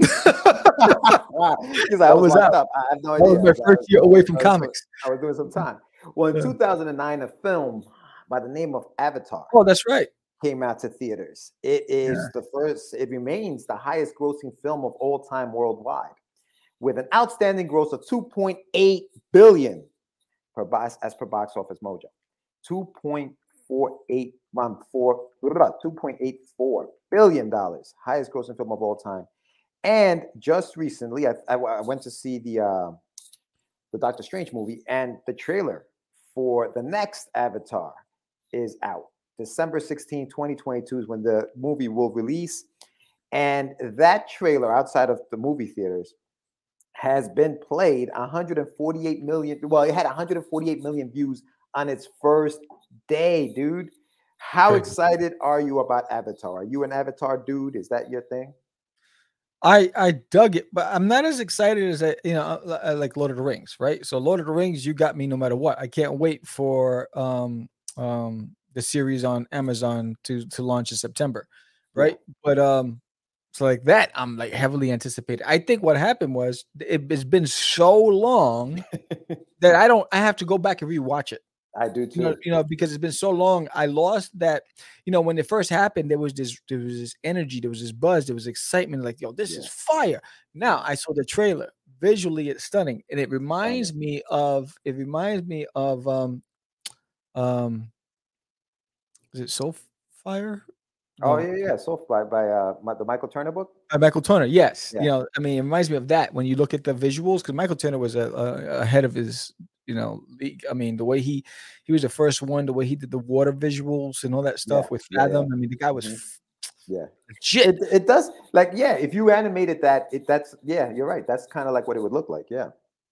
I was out. I have no idea. That was my first year away from comics. I was doing some time. Well, in 2009, a film by the name of Avatar. Oh, that's right. came out to theaters. It is the first. It remains the highest grossing film of all time worldwide, with an outstanding gross of $2.8 billion per box office mojo. $2.84 billion, highest grossing film of all time. And just recently, I went to see the Doctor Strange movie, and the trailer for the next Avatar is out. December 16, 2022 is when the movie will release. And that trailer, outside of the movie theaters, has been played 148 million. Well, it had 148 million views on its first day, dude. How excited are you about Avatar? Are you an Avatar dude? Is that your thing? I dug it, but I'm not as excited as I like Lord of the Rings, right? So Lord of the Rings, you got me no matter what. I can't wait for the series on Amazon to launch in September, right? Yeah. But so like that, I'm like heavily anticipated. I think what happened was it's been so long that I have to go back and rewatch it. I do too. Because it's been so long. I lost that. When it first happened, there was this energy, there was this buzz, there was excitement. Like, yo, this is fire. Now I saw the trailer. Visually, it's stunning, and it reminds me of. Is it Soulfire? Oh yeah, Soulfire by the Michael Turner book. Michael Turner, yes. Yeah. It reminds me of that when you look at the visuals, because Michael Turner was ahead of his. League. I mean, the way he was the first one, the way he did the water visuals and all that stuff with Fathom. I mean, the guy was legit. It does if you animated that, you're right. That's kind of like what it would look like. Yeah.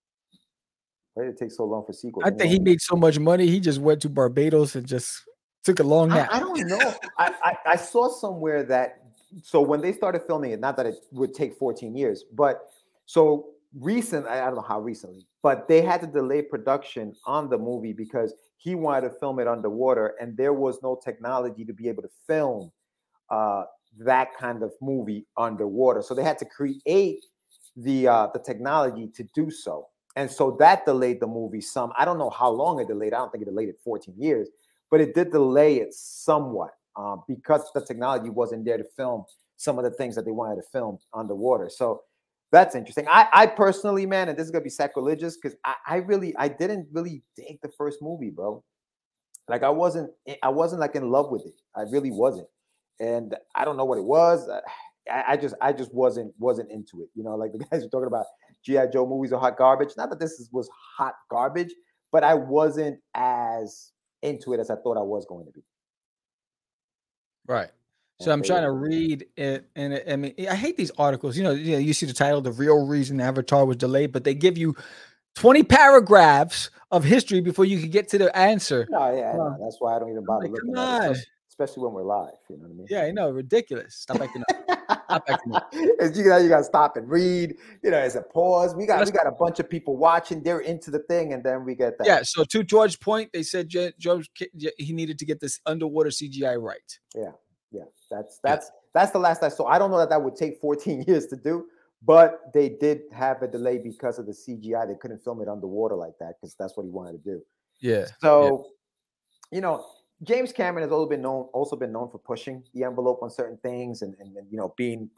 Why did it take so long for sequels? I think he made so much money, he just went to Barbados and just took a long nap. I don't know. I saw somewhere that when they started filming it, not that it would take 14 years, but so I don't know how recently, but they had to delay production on the movie because he wanted to film it underwater, and there was no technology to be able to film that kind of movie underwater. So they had to create the technology to do so, and so that delayed the movie some. I don't know how long it delayed. I don't think it delayed it 14 years, but it did delay it somewhat because the technology wasn't there to film some of the things that they wanted to film underwater. So that's interesting. I personally, man, and this is gonna be sacrilegious because I didn't really dig the first movie, bro. Like I wasn't like in love with it. I really wasn't, and I don't know what it was. I just wasn't into it. Like the guys are talking about G.I. Joe movies are hot garbage. Not that this was hot garbage, but I wasn't as into it as I thought I was going to be. Right. So I'm trying to read it, and I mean, I hate these articles. You see the title, "The Real Reason Avatar Was Delayed," but they give you 20 paragraphs of history before you can get to the answer. No, that's why I don't even bother looking at it, especially when we're live. You know what I mean? Yeah, I know, ridiculous. Stop acting up. Stop acting up. You gotta stop and read. There's a pause. We got a bunch of people watching. They're into the thing, and then we get that. Yeah. So to George's point, they said George he needed to get this underwater CGI right. Yeah. That's the last I saw. I don't know that would take 14 years to do, but they did have a delay because of the CGI. They couldn't film it underwater like that because that's what he wanted to do. Yeah. So, James Cameron has also been known for pushing the envelope on certain things and being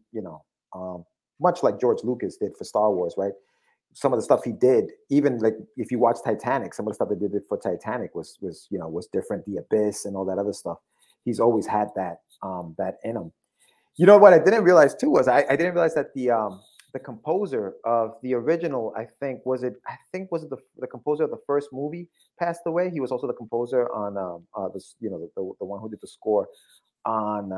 much like George Lucas did for Star Wars, right? Some of the stuff he did, even like if you watch Titanic, some of the stuff they did for Titanic was different. The Abyss and all that other stuff. He's always had that in him. You know what I didn't realize too was I didn't realize that the composer of the original, I think was it the composer of the first movie passed away. He was also the composer on the one who did the score on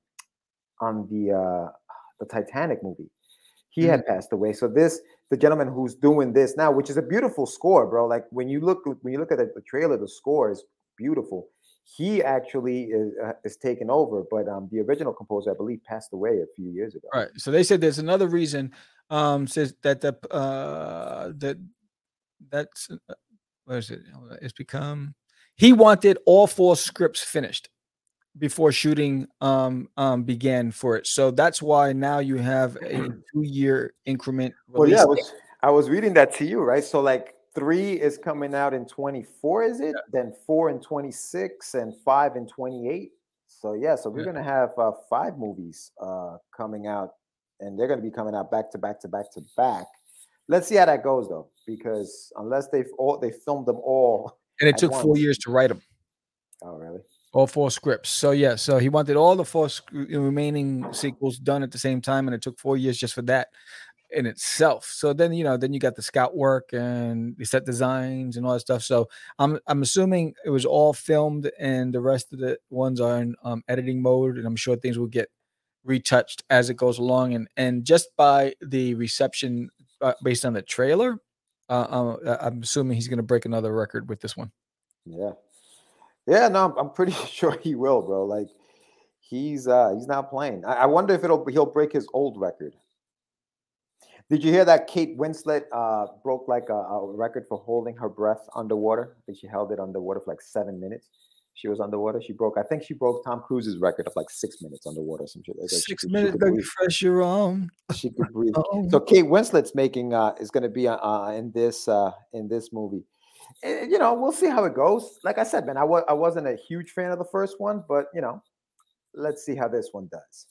the Titanic movie. He had passed away. So the gentleman who's doing this now, which is a beautiful score, bro. Like when you look at the trailer, the score is beautiful. He actually is taken over, but the original composer, I believe, passed away a few years ago. Right. So they said there's another reason. Says that that's what is it? It's become he wanted all 4 scripts finished before shooting began for it. So that's why now you have a 2-year increment. Well, yeah, I was reading that to you, right? So like 3 is coming out in 24, is it? Yeah. Then 4 in 26 and 5 in 28. So we're gonna have 5 movies coming out, and they're gonna be coming out back to back to back to back. Let's see how that goes though, because unless they filmed them all, and it took 4 years to write them. Oh, really? All 4 scripts. So yeah, so he wanted all the 4 remaining sequels done at the same time, and it took 4 years just for that in itself. So then you got the scout work and the set designs and all that stuff. So I'm assuming it was all filmed, and the rest of the ones are in editing mode, and I'm sure things will get retouched as it goes along. And just by the reception based on the trailer, I'm assuming he's going to break another record with this one. Yeah, no, I'm pretty sure he will, bro. Like he's not playing. I wonder if he'll break his old record. Did you hear that Kate Winslet broke like a record for holding her breath underwater? I think she held it underwater for like 7 minutes. She was underwater. I think she broke Tom Cruise's record of like 6 minutes underwater. Some shit like that. 6 minutes, like refresh your arm. She could breathe. So Kate Winslet's making is going to be in this movie. And, we'll see how it goes. Like I said, man, I wasn't a huge fan of the first one, but let's see how this one does.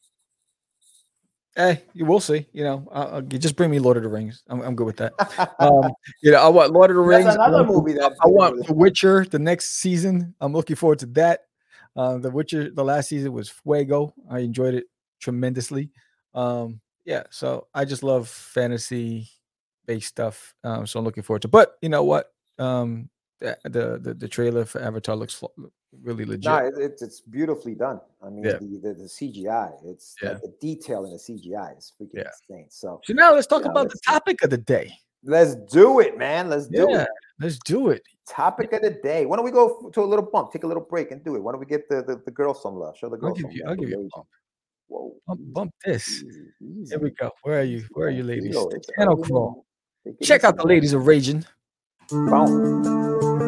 Hey, we'll see. Just bring me Lord of the Rings. I'm good with that. I want Lord of the Rings. That's another movie that I want The Witcher. The next season, I'm looking forward to that. The Witcher. The last season was fuego. I enjoyed it tremendously. So I just love fantasy-based stuff. So I'm looking forward to. But you know what? The trailer for Avatar looks really legit. No, it's beautifully done. I mean, the CGI, it's like the detail in the CGI is freaking insane. So now let's talk about the topic of the day. Let's do it, man. Let's do it. Let's do it. Topic of the day. Why don't we go to a little bump? Take a little break and do it. Why don't we get the girls some love? Show the girls some love. I'll give you a bump. Whoa. Bump this. Easy. Here we go. Where are you? Where are you, ladies? Channel crawl. Check out the ladies of Raging. Boom.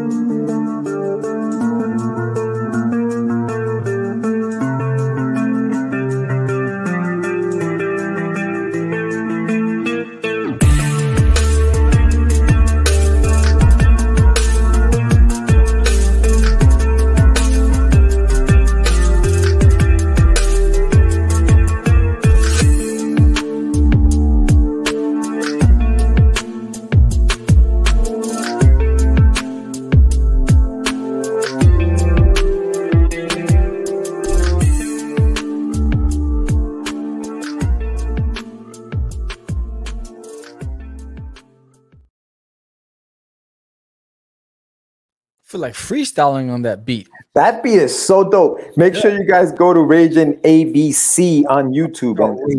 Feel like freestyling on that beat. That beat is so dope. Make sure you guys go to Raging ABC on YouTube.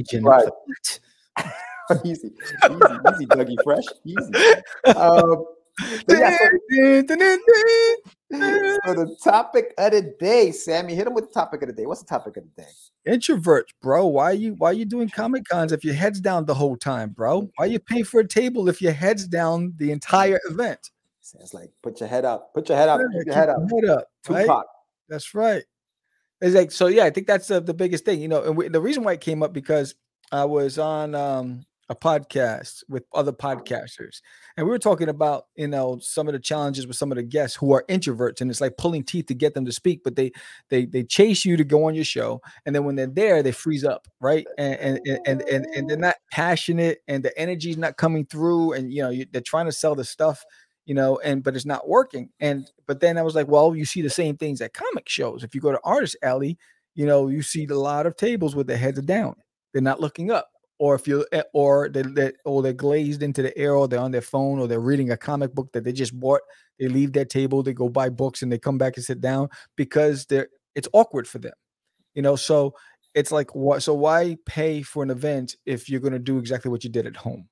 Easy, Dougie Fresh. Easy. So the topic of the day, Sammy, hit him with the topic of the day. What's the topic of the day? Introverts, bro. Why are you doing Comic Cons if your head's down the whole time, bro? Why you pay for a table if your head's down the entire event? It's like put your head up. Keep your head up. Right? Tupac. That's right. It's like so. Yeah, I think that's the biggest thing, And the reason why it came up because I was on a podcast with other podcasters, and we were talking about some of the challenges with some of the guests who are introverts, and it's like pulling teeth to get them to speak, but they chase you to go on your show, and then when they're there, they freeze up, right? And they're not passionate, and the energy's not coming through, and they're trying to sell the stuff. But it's not working. But then I was like, well, you see the same things at comic shows. If you go to Artist Alley, you see a lot of tables with their heads down. They're not looking up. Or they're glazed into the air, or they're on their phone, or they're reading a comic book that they just bought. They leave their table, they go buy books, and they come back and sit down because it's awkward for them. So it's like, what? So why pay for an event if you're going to do exactly what you did at home?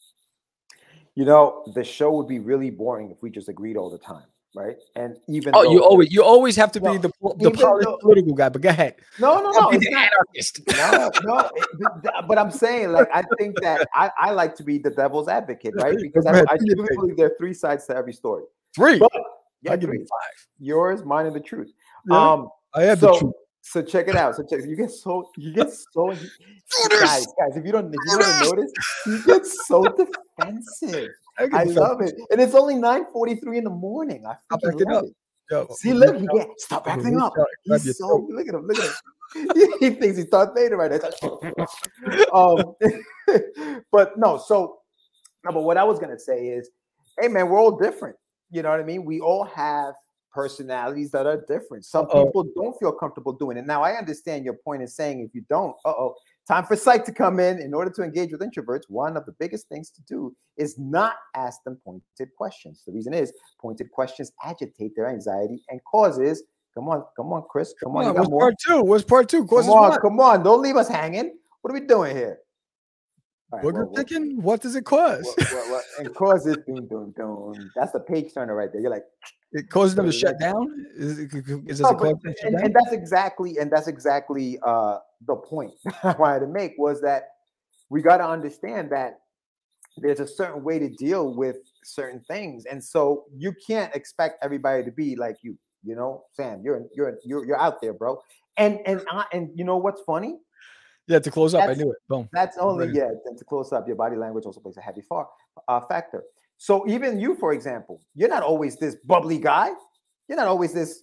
The show would be really boring if we just agreed all the time, right? And even you always have to be the political guy. But go ahead. No, it's an anarchist. No. But I'm saying, like, I think that I like to be the devil's advocate, right? Because I truly believe there are 3 sides to every story. 3. But, I give you 5. Yours, mine, and the truth. Yeah, I have the truth. So check it out. You get so guys, if you don't notice, you get so defensive. I love it. And it's only 9:43 in the morning. I love it. Yo, see, look, he can't stop acting up. He's so look at him. He thinks he's Darth Vader right now. But no, but what I was gonna say is, hey man, we're all different. You know what I mean? We all have personalities that are different. Some people don't feel comfortable doing it. Now, I understand your point in saying if you don't, time for psych to come in. In order to engage with introverts, one of the biggest things to do is not ask them pointed questions. The reason is pointed questions agitate their anxiety and causes. Come on, Chris. Come on. What's part two? What's part two? Come on. Don't leave us hanging. What are we doing here? Right, Booger picking? What does it cause? What? It causes doom. That's the page turner right there. You're like, it causes them to shut down. And that's exactly the point I wanted to make, was that we got to understand that there's a certain way to deal with certain things, and so you can't expect everybody to be like you. You know, Sam, you're out there, bro. And you know what's funny? Yeah, to close up, I knew it. Boom. That's only and to close up, your body language also plays a heavy factor. So even you, for example, you're not always this bubbly guy. You're not always this,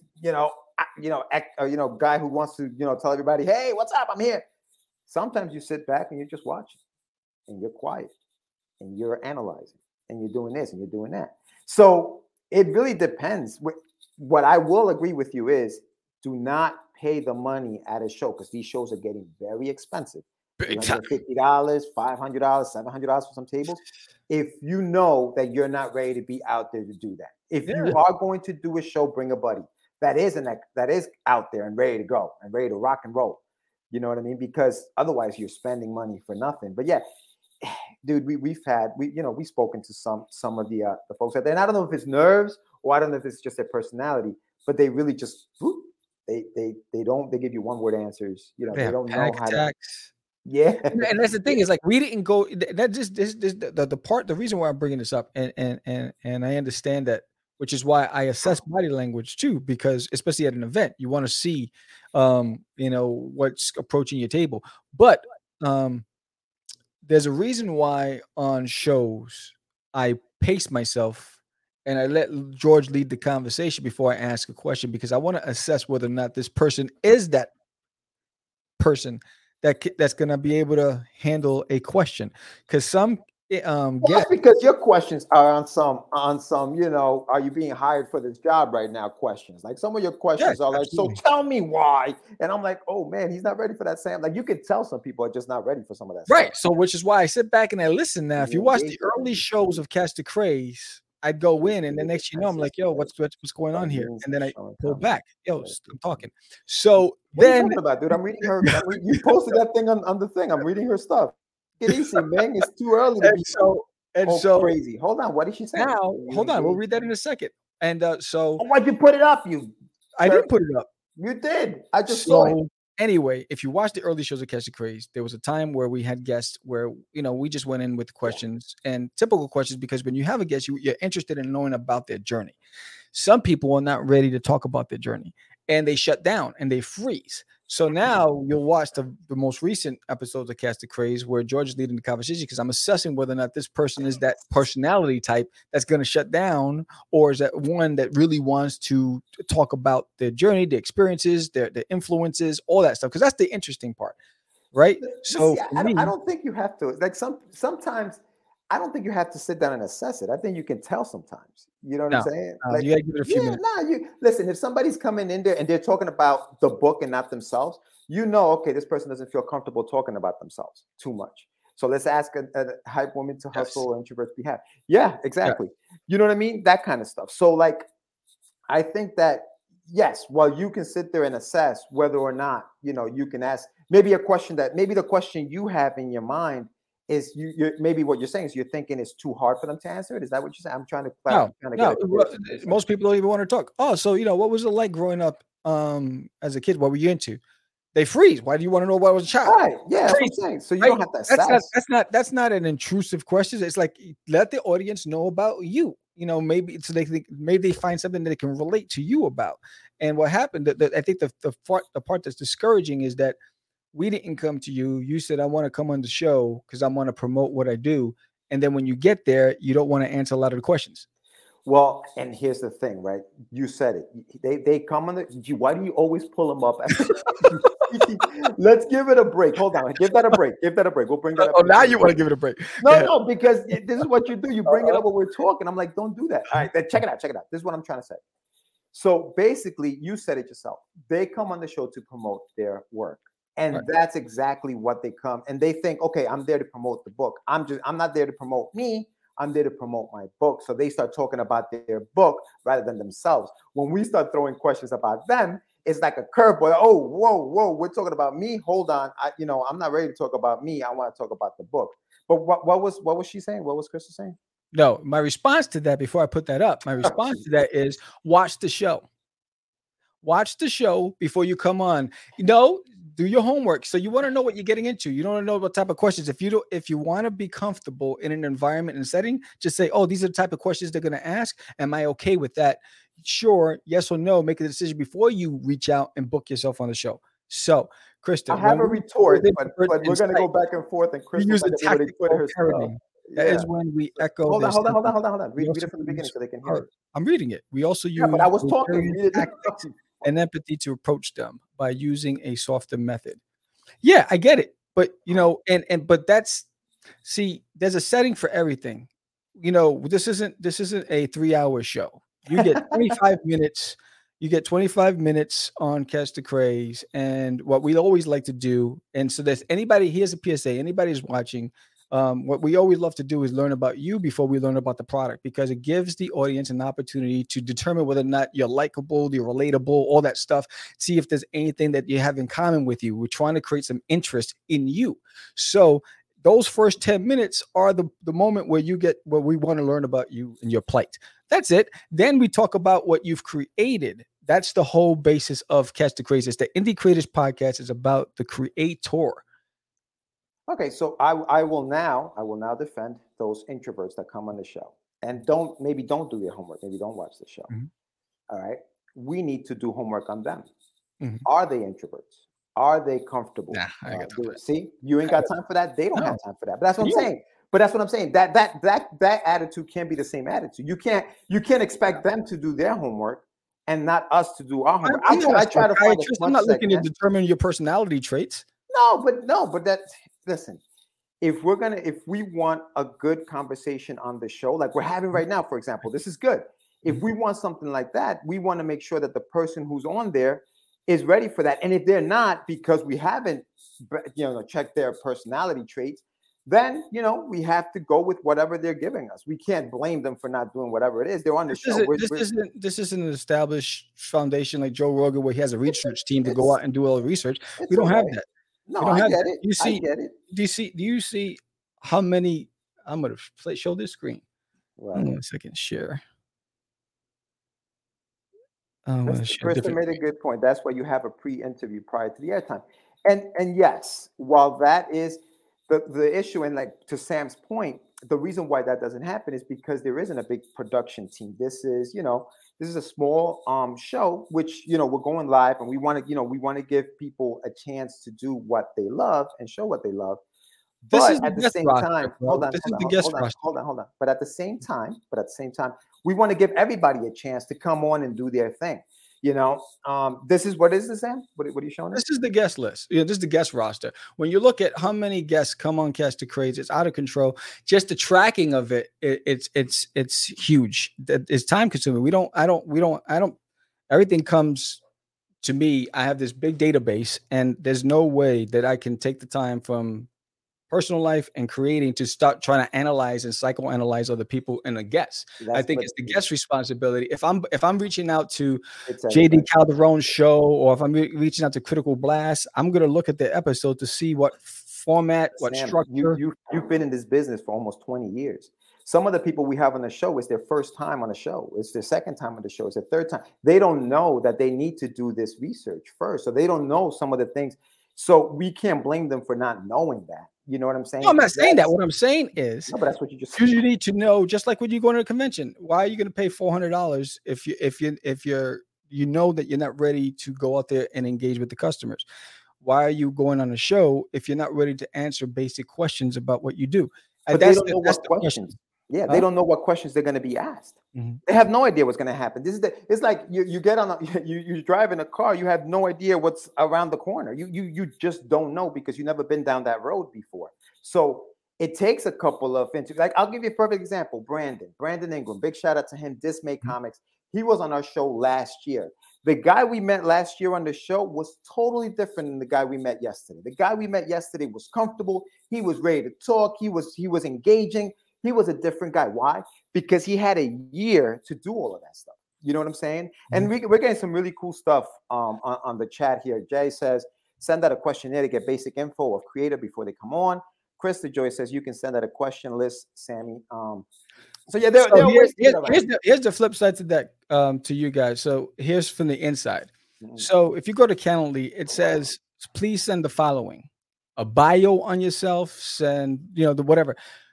guy who wants to, tell everybody, hey, what's up? I'm here. Sometimes you sit back and you're just watching, and you're quiet, and you're analyzing, and you're doing this and you're doing that. So it really depends. What I will agree with you is, do not pay the money at a show, because these shows are getting very expensive. $50, $500, $700 for some tables. If you know that you're not ready to be out there to do that, if you are going to do a show, bring a buddy that is out there and ready to go and ready to rock and roll. You know what I mean? Because otherwise, you're spending money for nothing. But yeah, dude, we've spoken to some of the folks out there, and I don't know if it's nerves or I don't know if it's just their personality, but they really just they give you one word answers. They don't know how to. Yeah, and that's the thing, is like, we didn't go. That just the reason why I'm bringing this up, and I understand that, which is why I assess body language too, because especially at an event, you want to see, what's approaching your table. But there's a reason why on shows I pace myself and I let George lead the conversation before I ask a question, because I want to assess whether or not this person is that person that's going to be able to handle a question. Because some that's because your questions are on some are you being hired for this job right now questions. Like, some of your questions are like, so tell me why, and I'm like, oh man, he's not ready for that, Sam. Like, you can tell some people are just not ready for some of that stuff. So which is why I sit back and I listen. Now, if you watch the early shows of Catch the Craze, I'd go in, and the next I'm like, yo, what's going on here? And then I pull back. Yo, I'm talking. So what are you talking about, dude? I'm reading her. You posted that thing on the thing. I'm reading her stuff. Get easy, man. It's too early to be so crazy. Hold on. What did she say? Now, hold on. We'll read that in a second. And why'd you put it up? I did put it up. You did. I just saw it. Anyway, if you watch the early shows of Catch the Craze, there was a time where we had guests where, we just went in with questions and typical questions, because when you have a guest, you're interested in knowing about their journey. Some people are not ready to talk about their journey, and they shut down and they freeze. So now you'll watch the most recent episodes of Catch the Craze where George is leading the conversation, because I'm assessing whether or not this person is that personality type that's going to shut down, or is that one that really wants to talk about their journey, their experiences, their influences, all that stuff. Because that's the interesting part, right? So I don't think you have to, like, sometimes I don't think you have to sit down and assess it. I think you can tell sometimes. You know what I'm saying? Like, you gotta give it a few minutes. Listen, if somebody's coming in there and they're talking about the book and not themselves, okay, this person doesn't feel comfortable talking about themselves too much. So let's ask a hype woman to hustle or introverts be happy. Yeah, exactly. Yeah. You know what I mean? That kind of stuff. So, like, I think that, yes, while you can sit there and assess whether or not, you can ask maybe a question that maybe the question you have in your mind is you maybe what you're saying is you're thinking it's too hard for them to answer it. Is that what you're saying? I'm trying to No, most people don't even want to talk. Oh, so what was it like growing up as a kid? What were you into? They freeze. Why do you want to know what was a child? Right. Yeah, that's what I'm saying. So you don't have to assess. That's not an intrusive question. It's like, let the audience know about you. Maybe so they think, maybe they find something that they can relate to you about. And what happened? I think the part that's discouraging is that we didn't come to you. You said, I want to come on the show because I want to promote what I do. And then when you get there, you don't want to answer a lot of the questions. Well, and here's the thing, right? You said it. They come on the. Why do you always pull them up? Let's give it a break. Hold on. Give that a break. Give that a break. We'll bring that up. Oh, now you want to give it a break? No, because this is what you do. You bring it up when we're talking. I'm like, don't do that. All right, then check it out. Check it out. This is what I'm trying to say. So basically, you said it yourself. They come on the show to promote their work. And that's exactly what they come. And they think, okay, I'm there to promote the book. I'm not there to promote me. I'm there to promote my book. So they start talking about their book rather than themselves. When we start throwing questions about them, it's like a curveball. Oh, whoa, we're talking about me. Hold on. I'm not ready to talk about me. I want to talk about the book. But what was she saying? What was Crystal saying? No, my response to that, before I put that up, my response to that is watch the show. Watch the show before you come on. Do your homework. So you want to know what you're getting into. You don't want to know what type of questions. If you want to be comfortable in an environment and setting, just say, oh, these are the type of questions they're going to ask. Am I okay with that? Sure. Yes or no. Make a decision before you reach out and book yourself on the show. So, Krista, I have a retort, but we're going to go back and forth. And Krista use the tactical parenting. That is when we echo. Hold on. Read it from the beginning so they can hear it. I'm reading it. We also use. But I was talking. And empathy to approach them by using a softer method. Yeah, I get it. But but there's a setting for everything. This isn't a 3-hour show. You get 25 minutes. You get 25 minutes on Catch the Craze. And what we always like to do, and so there's anybody, here's a PSA, anybody's watching. What we always love to do is learn about you before we learn about the product, because it gives the audience an opportunity to determine whether or not you're likable, you're relatable, all that stuff. See if there's anything that you have in common with you. We're trying to create some interest in you. So those first 10 minutes are the moment where we want to learn about you and your plight. That's it. Then we talk about what you've created. That's the whole basis of Catch the Craze. It's the Indie Creators Podcast is about the creator. Okay, so I will now defend those introverts that come on the show and don't do their homework. Maybe don't watch the show. Mm-hmm. All right, we need to do homework on them. Mm-hmm. Are they introverts? Are they comfortable? Nah, I ain't got time. See, you ain't got time for that. They don't have time for that. But that's what I'm saying. But that's what I'm saying. That attitude can't be the same attitude. You can't expect them to do their homework and not us to do our homework. I try to find I'm not looking to determine your personality traits. No, but that's. Listen, if we want a good conversation on the show, like we're having right now, for example, this is good. If we want something like that, we want to make sure that the person who's on there is ready for that. And if they're not, because we haven't, checked their personality traits, then, we have to go with whatever they're giving us. We can't blame them for not doing whatever it is. They're on the show. This isn't an established foundation like Joe Rogan where he has a research team to go out and do all the research. We don't have that. No, I get it. I get it. Do you see how many? I'm going to show this screen. Right. 1 second, share. Krista made a good point. That's why you have a pre-interview prior to the airtime. And yes, while that is the issue, and like to Sam's point, the reason why that doesn't happen is because there isn't a big production team. This is a small show, which we're going live, and we want to give people a chance to do what they love and show what they love. But at the same time, hold on. But at the same time, we want to give everybody a chance to come on and do their thing. This is what is this, Sam? What are you showing us? This is the guest list. This is the guest roster. When you look at how many guests come on Catch the Craze, it's out of control. Just the tracking of it's huge. It's time consuming. Everything comes to me. I have this big database, and there's no way that I can take the time from personal life and creating to start trying to analyze and psychoanalyze other people and the guests. I think it's the guest responsibility. If I'm reaching out to JD Calderon's show, or if I'm reaching out to Critical Blast, I'm going to look at the episode to see what format, what structure. You've been in this business for almost 20 years. Some of the people we have on the show, it's their first time on the show. It's their second time on the show. It's their third time. They don't know that they need to do this research first. So they don't know some of the things. So we can't blame them for not knowing that. You know what I'm saying? No, I'm not saying that. What I'm saying is, no, but that's what you just said. You need to know, just like when you go to a convention, why are you going to pay $400 if you know that you're not ready to go out there and engage with the customers? Why are you going on a show if you're not ready to answer basic questions about what you do? But they don't know what questions. Yeah, they don't know what questions they're going to be asked. They have no idea what's going to happen. It's like you get on you drive in a car, you have no idea what's around the corner. You just don't know because you've never been down that road before. So it takes a couple of interviews. Like, I'll give you a perfect example. Brandon Ingram, big shout out to him. Dismay Comics. He was on our show last year. The guy we met last year on the show was totally different than the guy we met yesterday. The guy we met yesterday was comfortable. He was ready to talk. He was engaging. He was a different guy. Why? Because he had a year to do all of that stuff. You know what I'm saying? And we're getting some really cool stuff on the chat here. Jay says, send out a questionnaire to get basic info of creator before they come on. Krista Joy says, you can send out a question list, Sammy. So yeah, here's the flip side to that, to you guys. So here's from the inside. So if you go to Calendly, it says, please send the following: a bio on yourself, send, the whatever.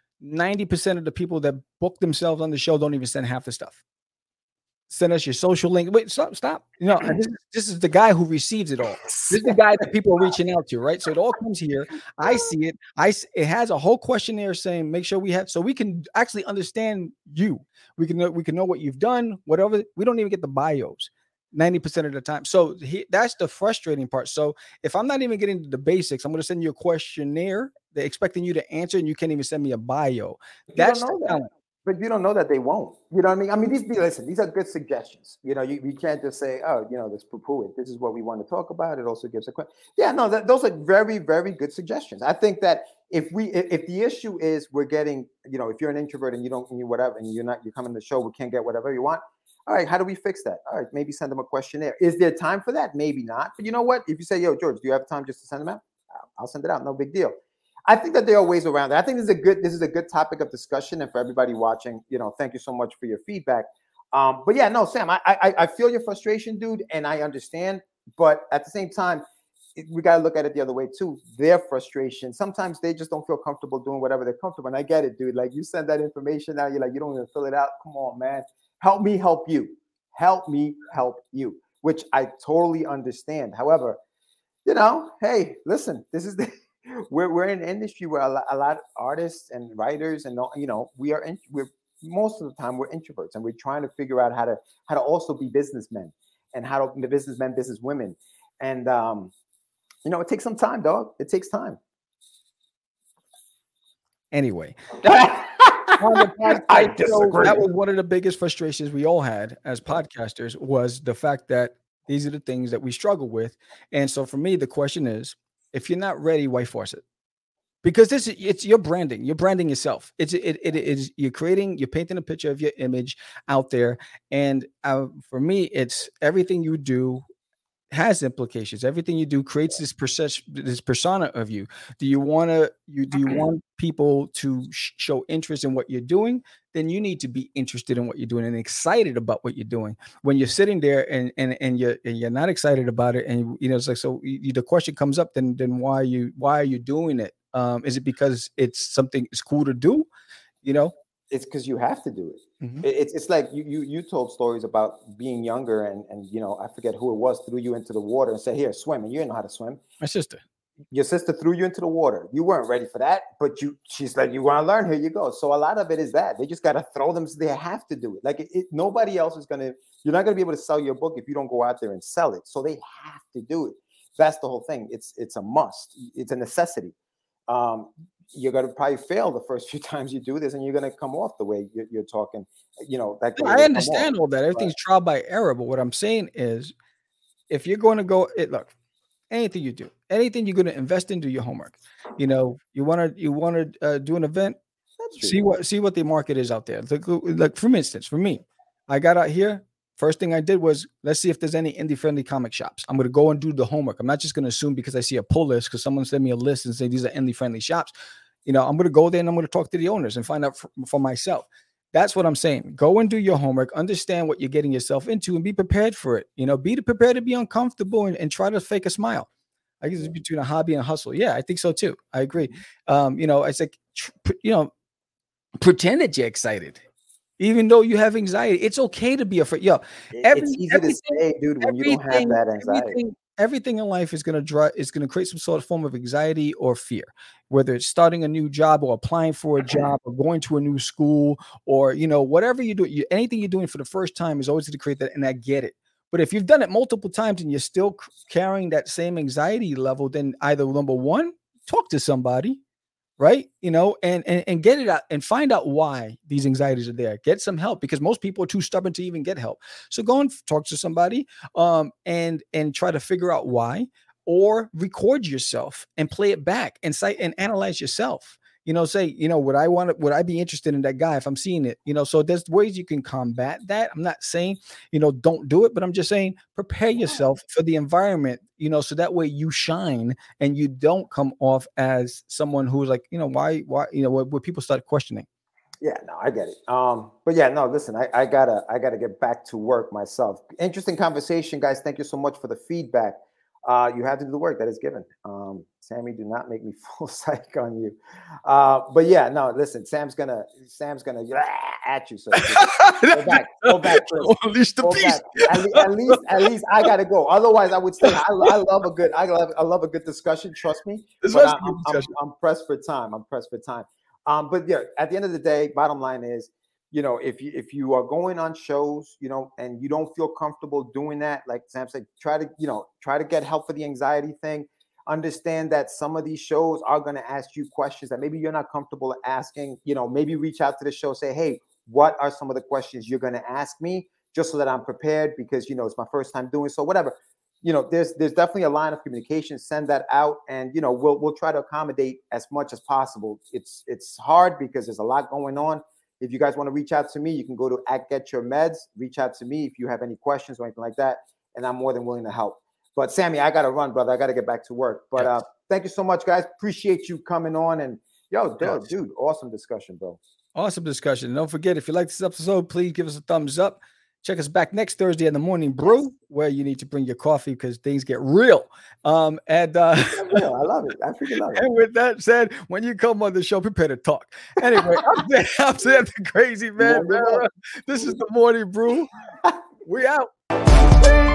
90% of the people that book themselves on the show don't even send half the stuff. Send us your social link. Wait, stop. This is the guy who receives it all. This is the guy that people are reaching out to, right? So it all comes here. I see it. It has a whole questionnaire saying, make sure we have, so we can actually understand you. We can know what you've done, whatever. We don't even get the bios 90% of the time. So that's the frustrating part. So if I'm not even getting to the basics, I'm going to send you a questionnaire. They're expecting you to answer, and you can't even send me a bio. That's the talent. But you don't know that they won't. You know what I mean? I mean, these are good suggestions. You can't just say, oh, let's poo-poo it. This is what we want to talk about. It also gives a question. Yeah, no, those are very, very good suggestions. I think that if the issue is we're getting, if you're an introvert and you whatever, and you come in the show, we can't get whatever you want. All right, how do we fix that? All right, maybe send them a questionnaire. Is there time for that? Maybe not. But you know what? If you say, yo, George, do you have time just to send them out? I'll send it out. No big deal. I think that there are ways around it. I think this is a good topic of discussion, and for everybody watching, thank you so much for your feedback. But yeah, no, Sam, I feel your frustration, dude, and I understand. But at the same time, we gotta look at it the other way too. Their frustration. Sometimes they just don't feel comfortable doing whatever they're comfortable. And I get it, dude. Like, you send that information out, you're like, you don't even fill it out. Come on, man. Help me help you. Help me help you. Which I totally understand. However, hey, listen, this is we're in an industry where a lot of artists and writers and we're most of the time we're introverts, and we're trying to figure out how to also be businessmen and how to be businesswomen, and it takes some time, dog. It takes time. Anyway, I disagree. That was one of the biggest frustrations we all had as podcasters, was the fact that these are the things that we struggle with. And so for me, the question is, if you're not ready, why force it? Because it's your branding. You're branding yourself. It is you're painting a picture of your image out there. And for me, it's everything you do has implications. Everything you do creates this persona of you. Do you want people to show interest in what you're doing? Then you need to be interested in what you're doing and excited about what you're doing. When you're sitting there and you're not excited about it, and it's like, so the question comes up, then why are you doing it? Is it because it's something it's cool to do? It's because you have to do it. Mm-hmm. It's like you told stories about being younger, and I forget who it was, threw you into the water and said, here, swim, and you didn't know how to swim. My sister. Your sister threw you into the water. You weren't ready for that, but she's like, you want to learn, here you go. So a lot of it is that they just got to throw them. So they have to do it. Like nobody else is you're not going to be able to sell your book if you don't go out there and sell it. So they have to do it. That's the whole thing. It's a must. It's a necessity. You're going to probably fail the first few times you do this, and you're going to come off the way you're talking. I understand all that. Everything's trial by error. But what I'm saying is, if you're going to look, anything you do, anything you're going to invest in, do your homework. You want to do an event, see what the market is out there. Like for instance, for me, I got out here. First thing I did was, let's see if there's any indie-friendly comic shops. I'm going to go and do the homework. I'm not just going to assume because I see a pull list, because someone sent me a list and say these are indie-friendly shops. I'm going to go there and I'm going to talk to the owners and find out for myself. That's what I'm saying. Go and do your homework, understand what you're getting yourself into, and be prepared for it. Be prepared to be uncomfortable and try to fake a smile. I guess it's between a hobby and a hustle. Yeah, I think so too. I agree. It's like, pretend that you're excited. Even though you have anxiety, it's okay to be afraid. It's easy to say, dude, when you don't have that anxiety. everything in life is going to create some sort of form of anxiety or fear, whether it's starting a new job or applying for a job or going to a new school, or, you know, whatever you do, anything you're doing for the first time is always going to create that. And I get it. But if you've done it multiple times and you're still carrying that same anxiety level, then either number one, talk to somebody, right? You know, and get it out and find out why these anxieties are there. Get some help, because most people are too stubborn to even get help. So go and talk to somebody, and try to figure out why, or record yourself and play it back and cite and analyze yourself. You know, say, you know, would I be interested in that guy if I'm seeing it? You know, so there's ways you can combat that. I'm not saying, you know, don't do it, but I'm just saying prepare yourself for the environment, you know, so that way you shine and you don't come off as someone who's like, you know, why, you know, where people start questioning. Yeah, no, I get it. But yeah, no, listen, I gotta get back to work myself. Interesting conversation, guys. Thank you so much for the feedback. You have to do the work that is given. Sammy, do not make me full psych on you. But yeah, no, listen, Sam's gonna at you. So go back, Chris. Unleash the beast. At least I gotta go. Otherwise, I would say I love a good discussion. Trust me. But I'm pressed for time. But yeah, at the end of the day, bottom line is, you know, if you are going on shows, you know, and you don't feel comfortable doing that, like Sam said, try to get help for the anxiety thing. Understand that some of these shows are going to ask you questions that maybe you're not comfortable asking. You know, maybe reach out to the show, say, hey, what are some of the questions you're going to ask me, just so that I'm prepared, because, you know, it's my first time doing so, whatever. You know, there's definitely a line of communication. Send that out, and, you know, we'll try to accommodate as much as possible. It's hard because there's a lot going on. If you guys want to reach out to me, you can go to @GetYourMeds. Reach out to me if you have any questions or anything like that, and I'm more than willing to help. But Sammy, I got to run, brother. I got to get back to work. But thank you so much, guys. Appreciate you coming on. And dude, awesome discussion, bro. Awesome discussion. And don't forget, if you like this episode, please give us a thumbs up. Check us back next Thursday in the Morning Brew, where you need to bring your coffee because things get real. I love it. I freaking love it. And with that said, when you come on the show, prepare to talk. Anyway, I'm Sam the Crazy Man. This is the Morning Brew. We out.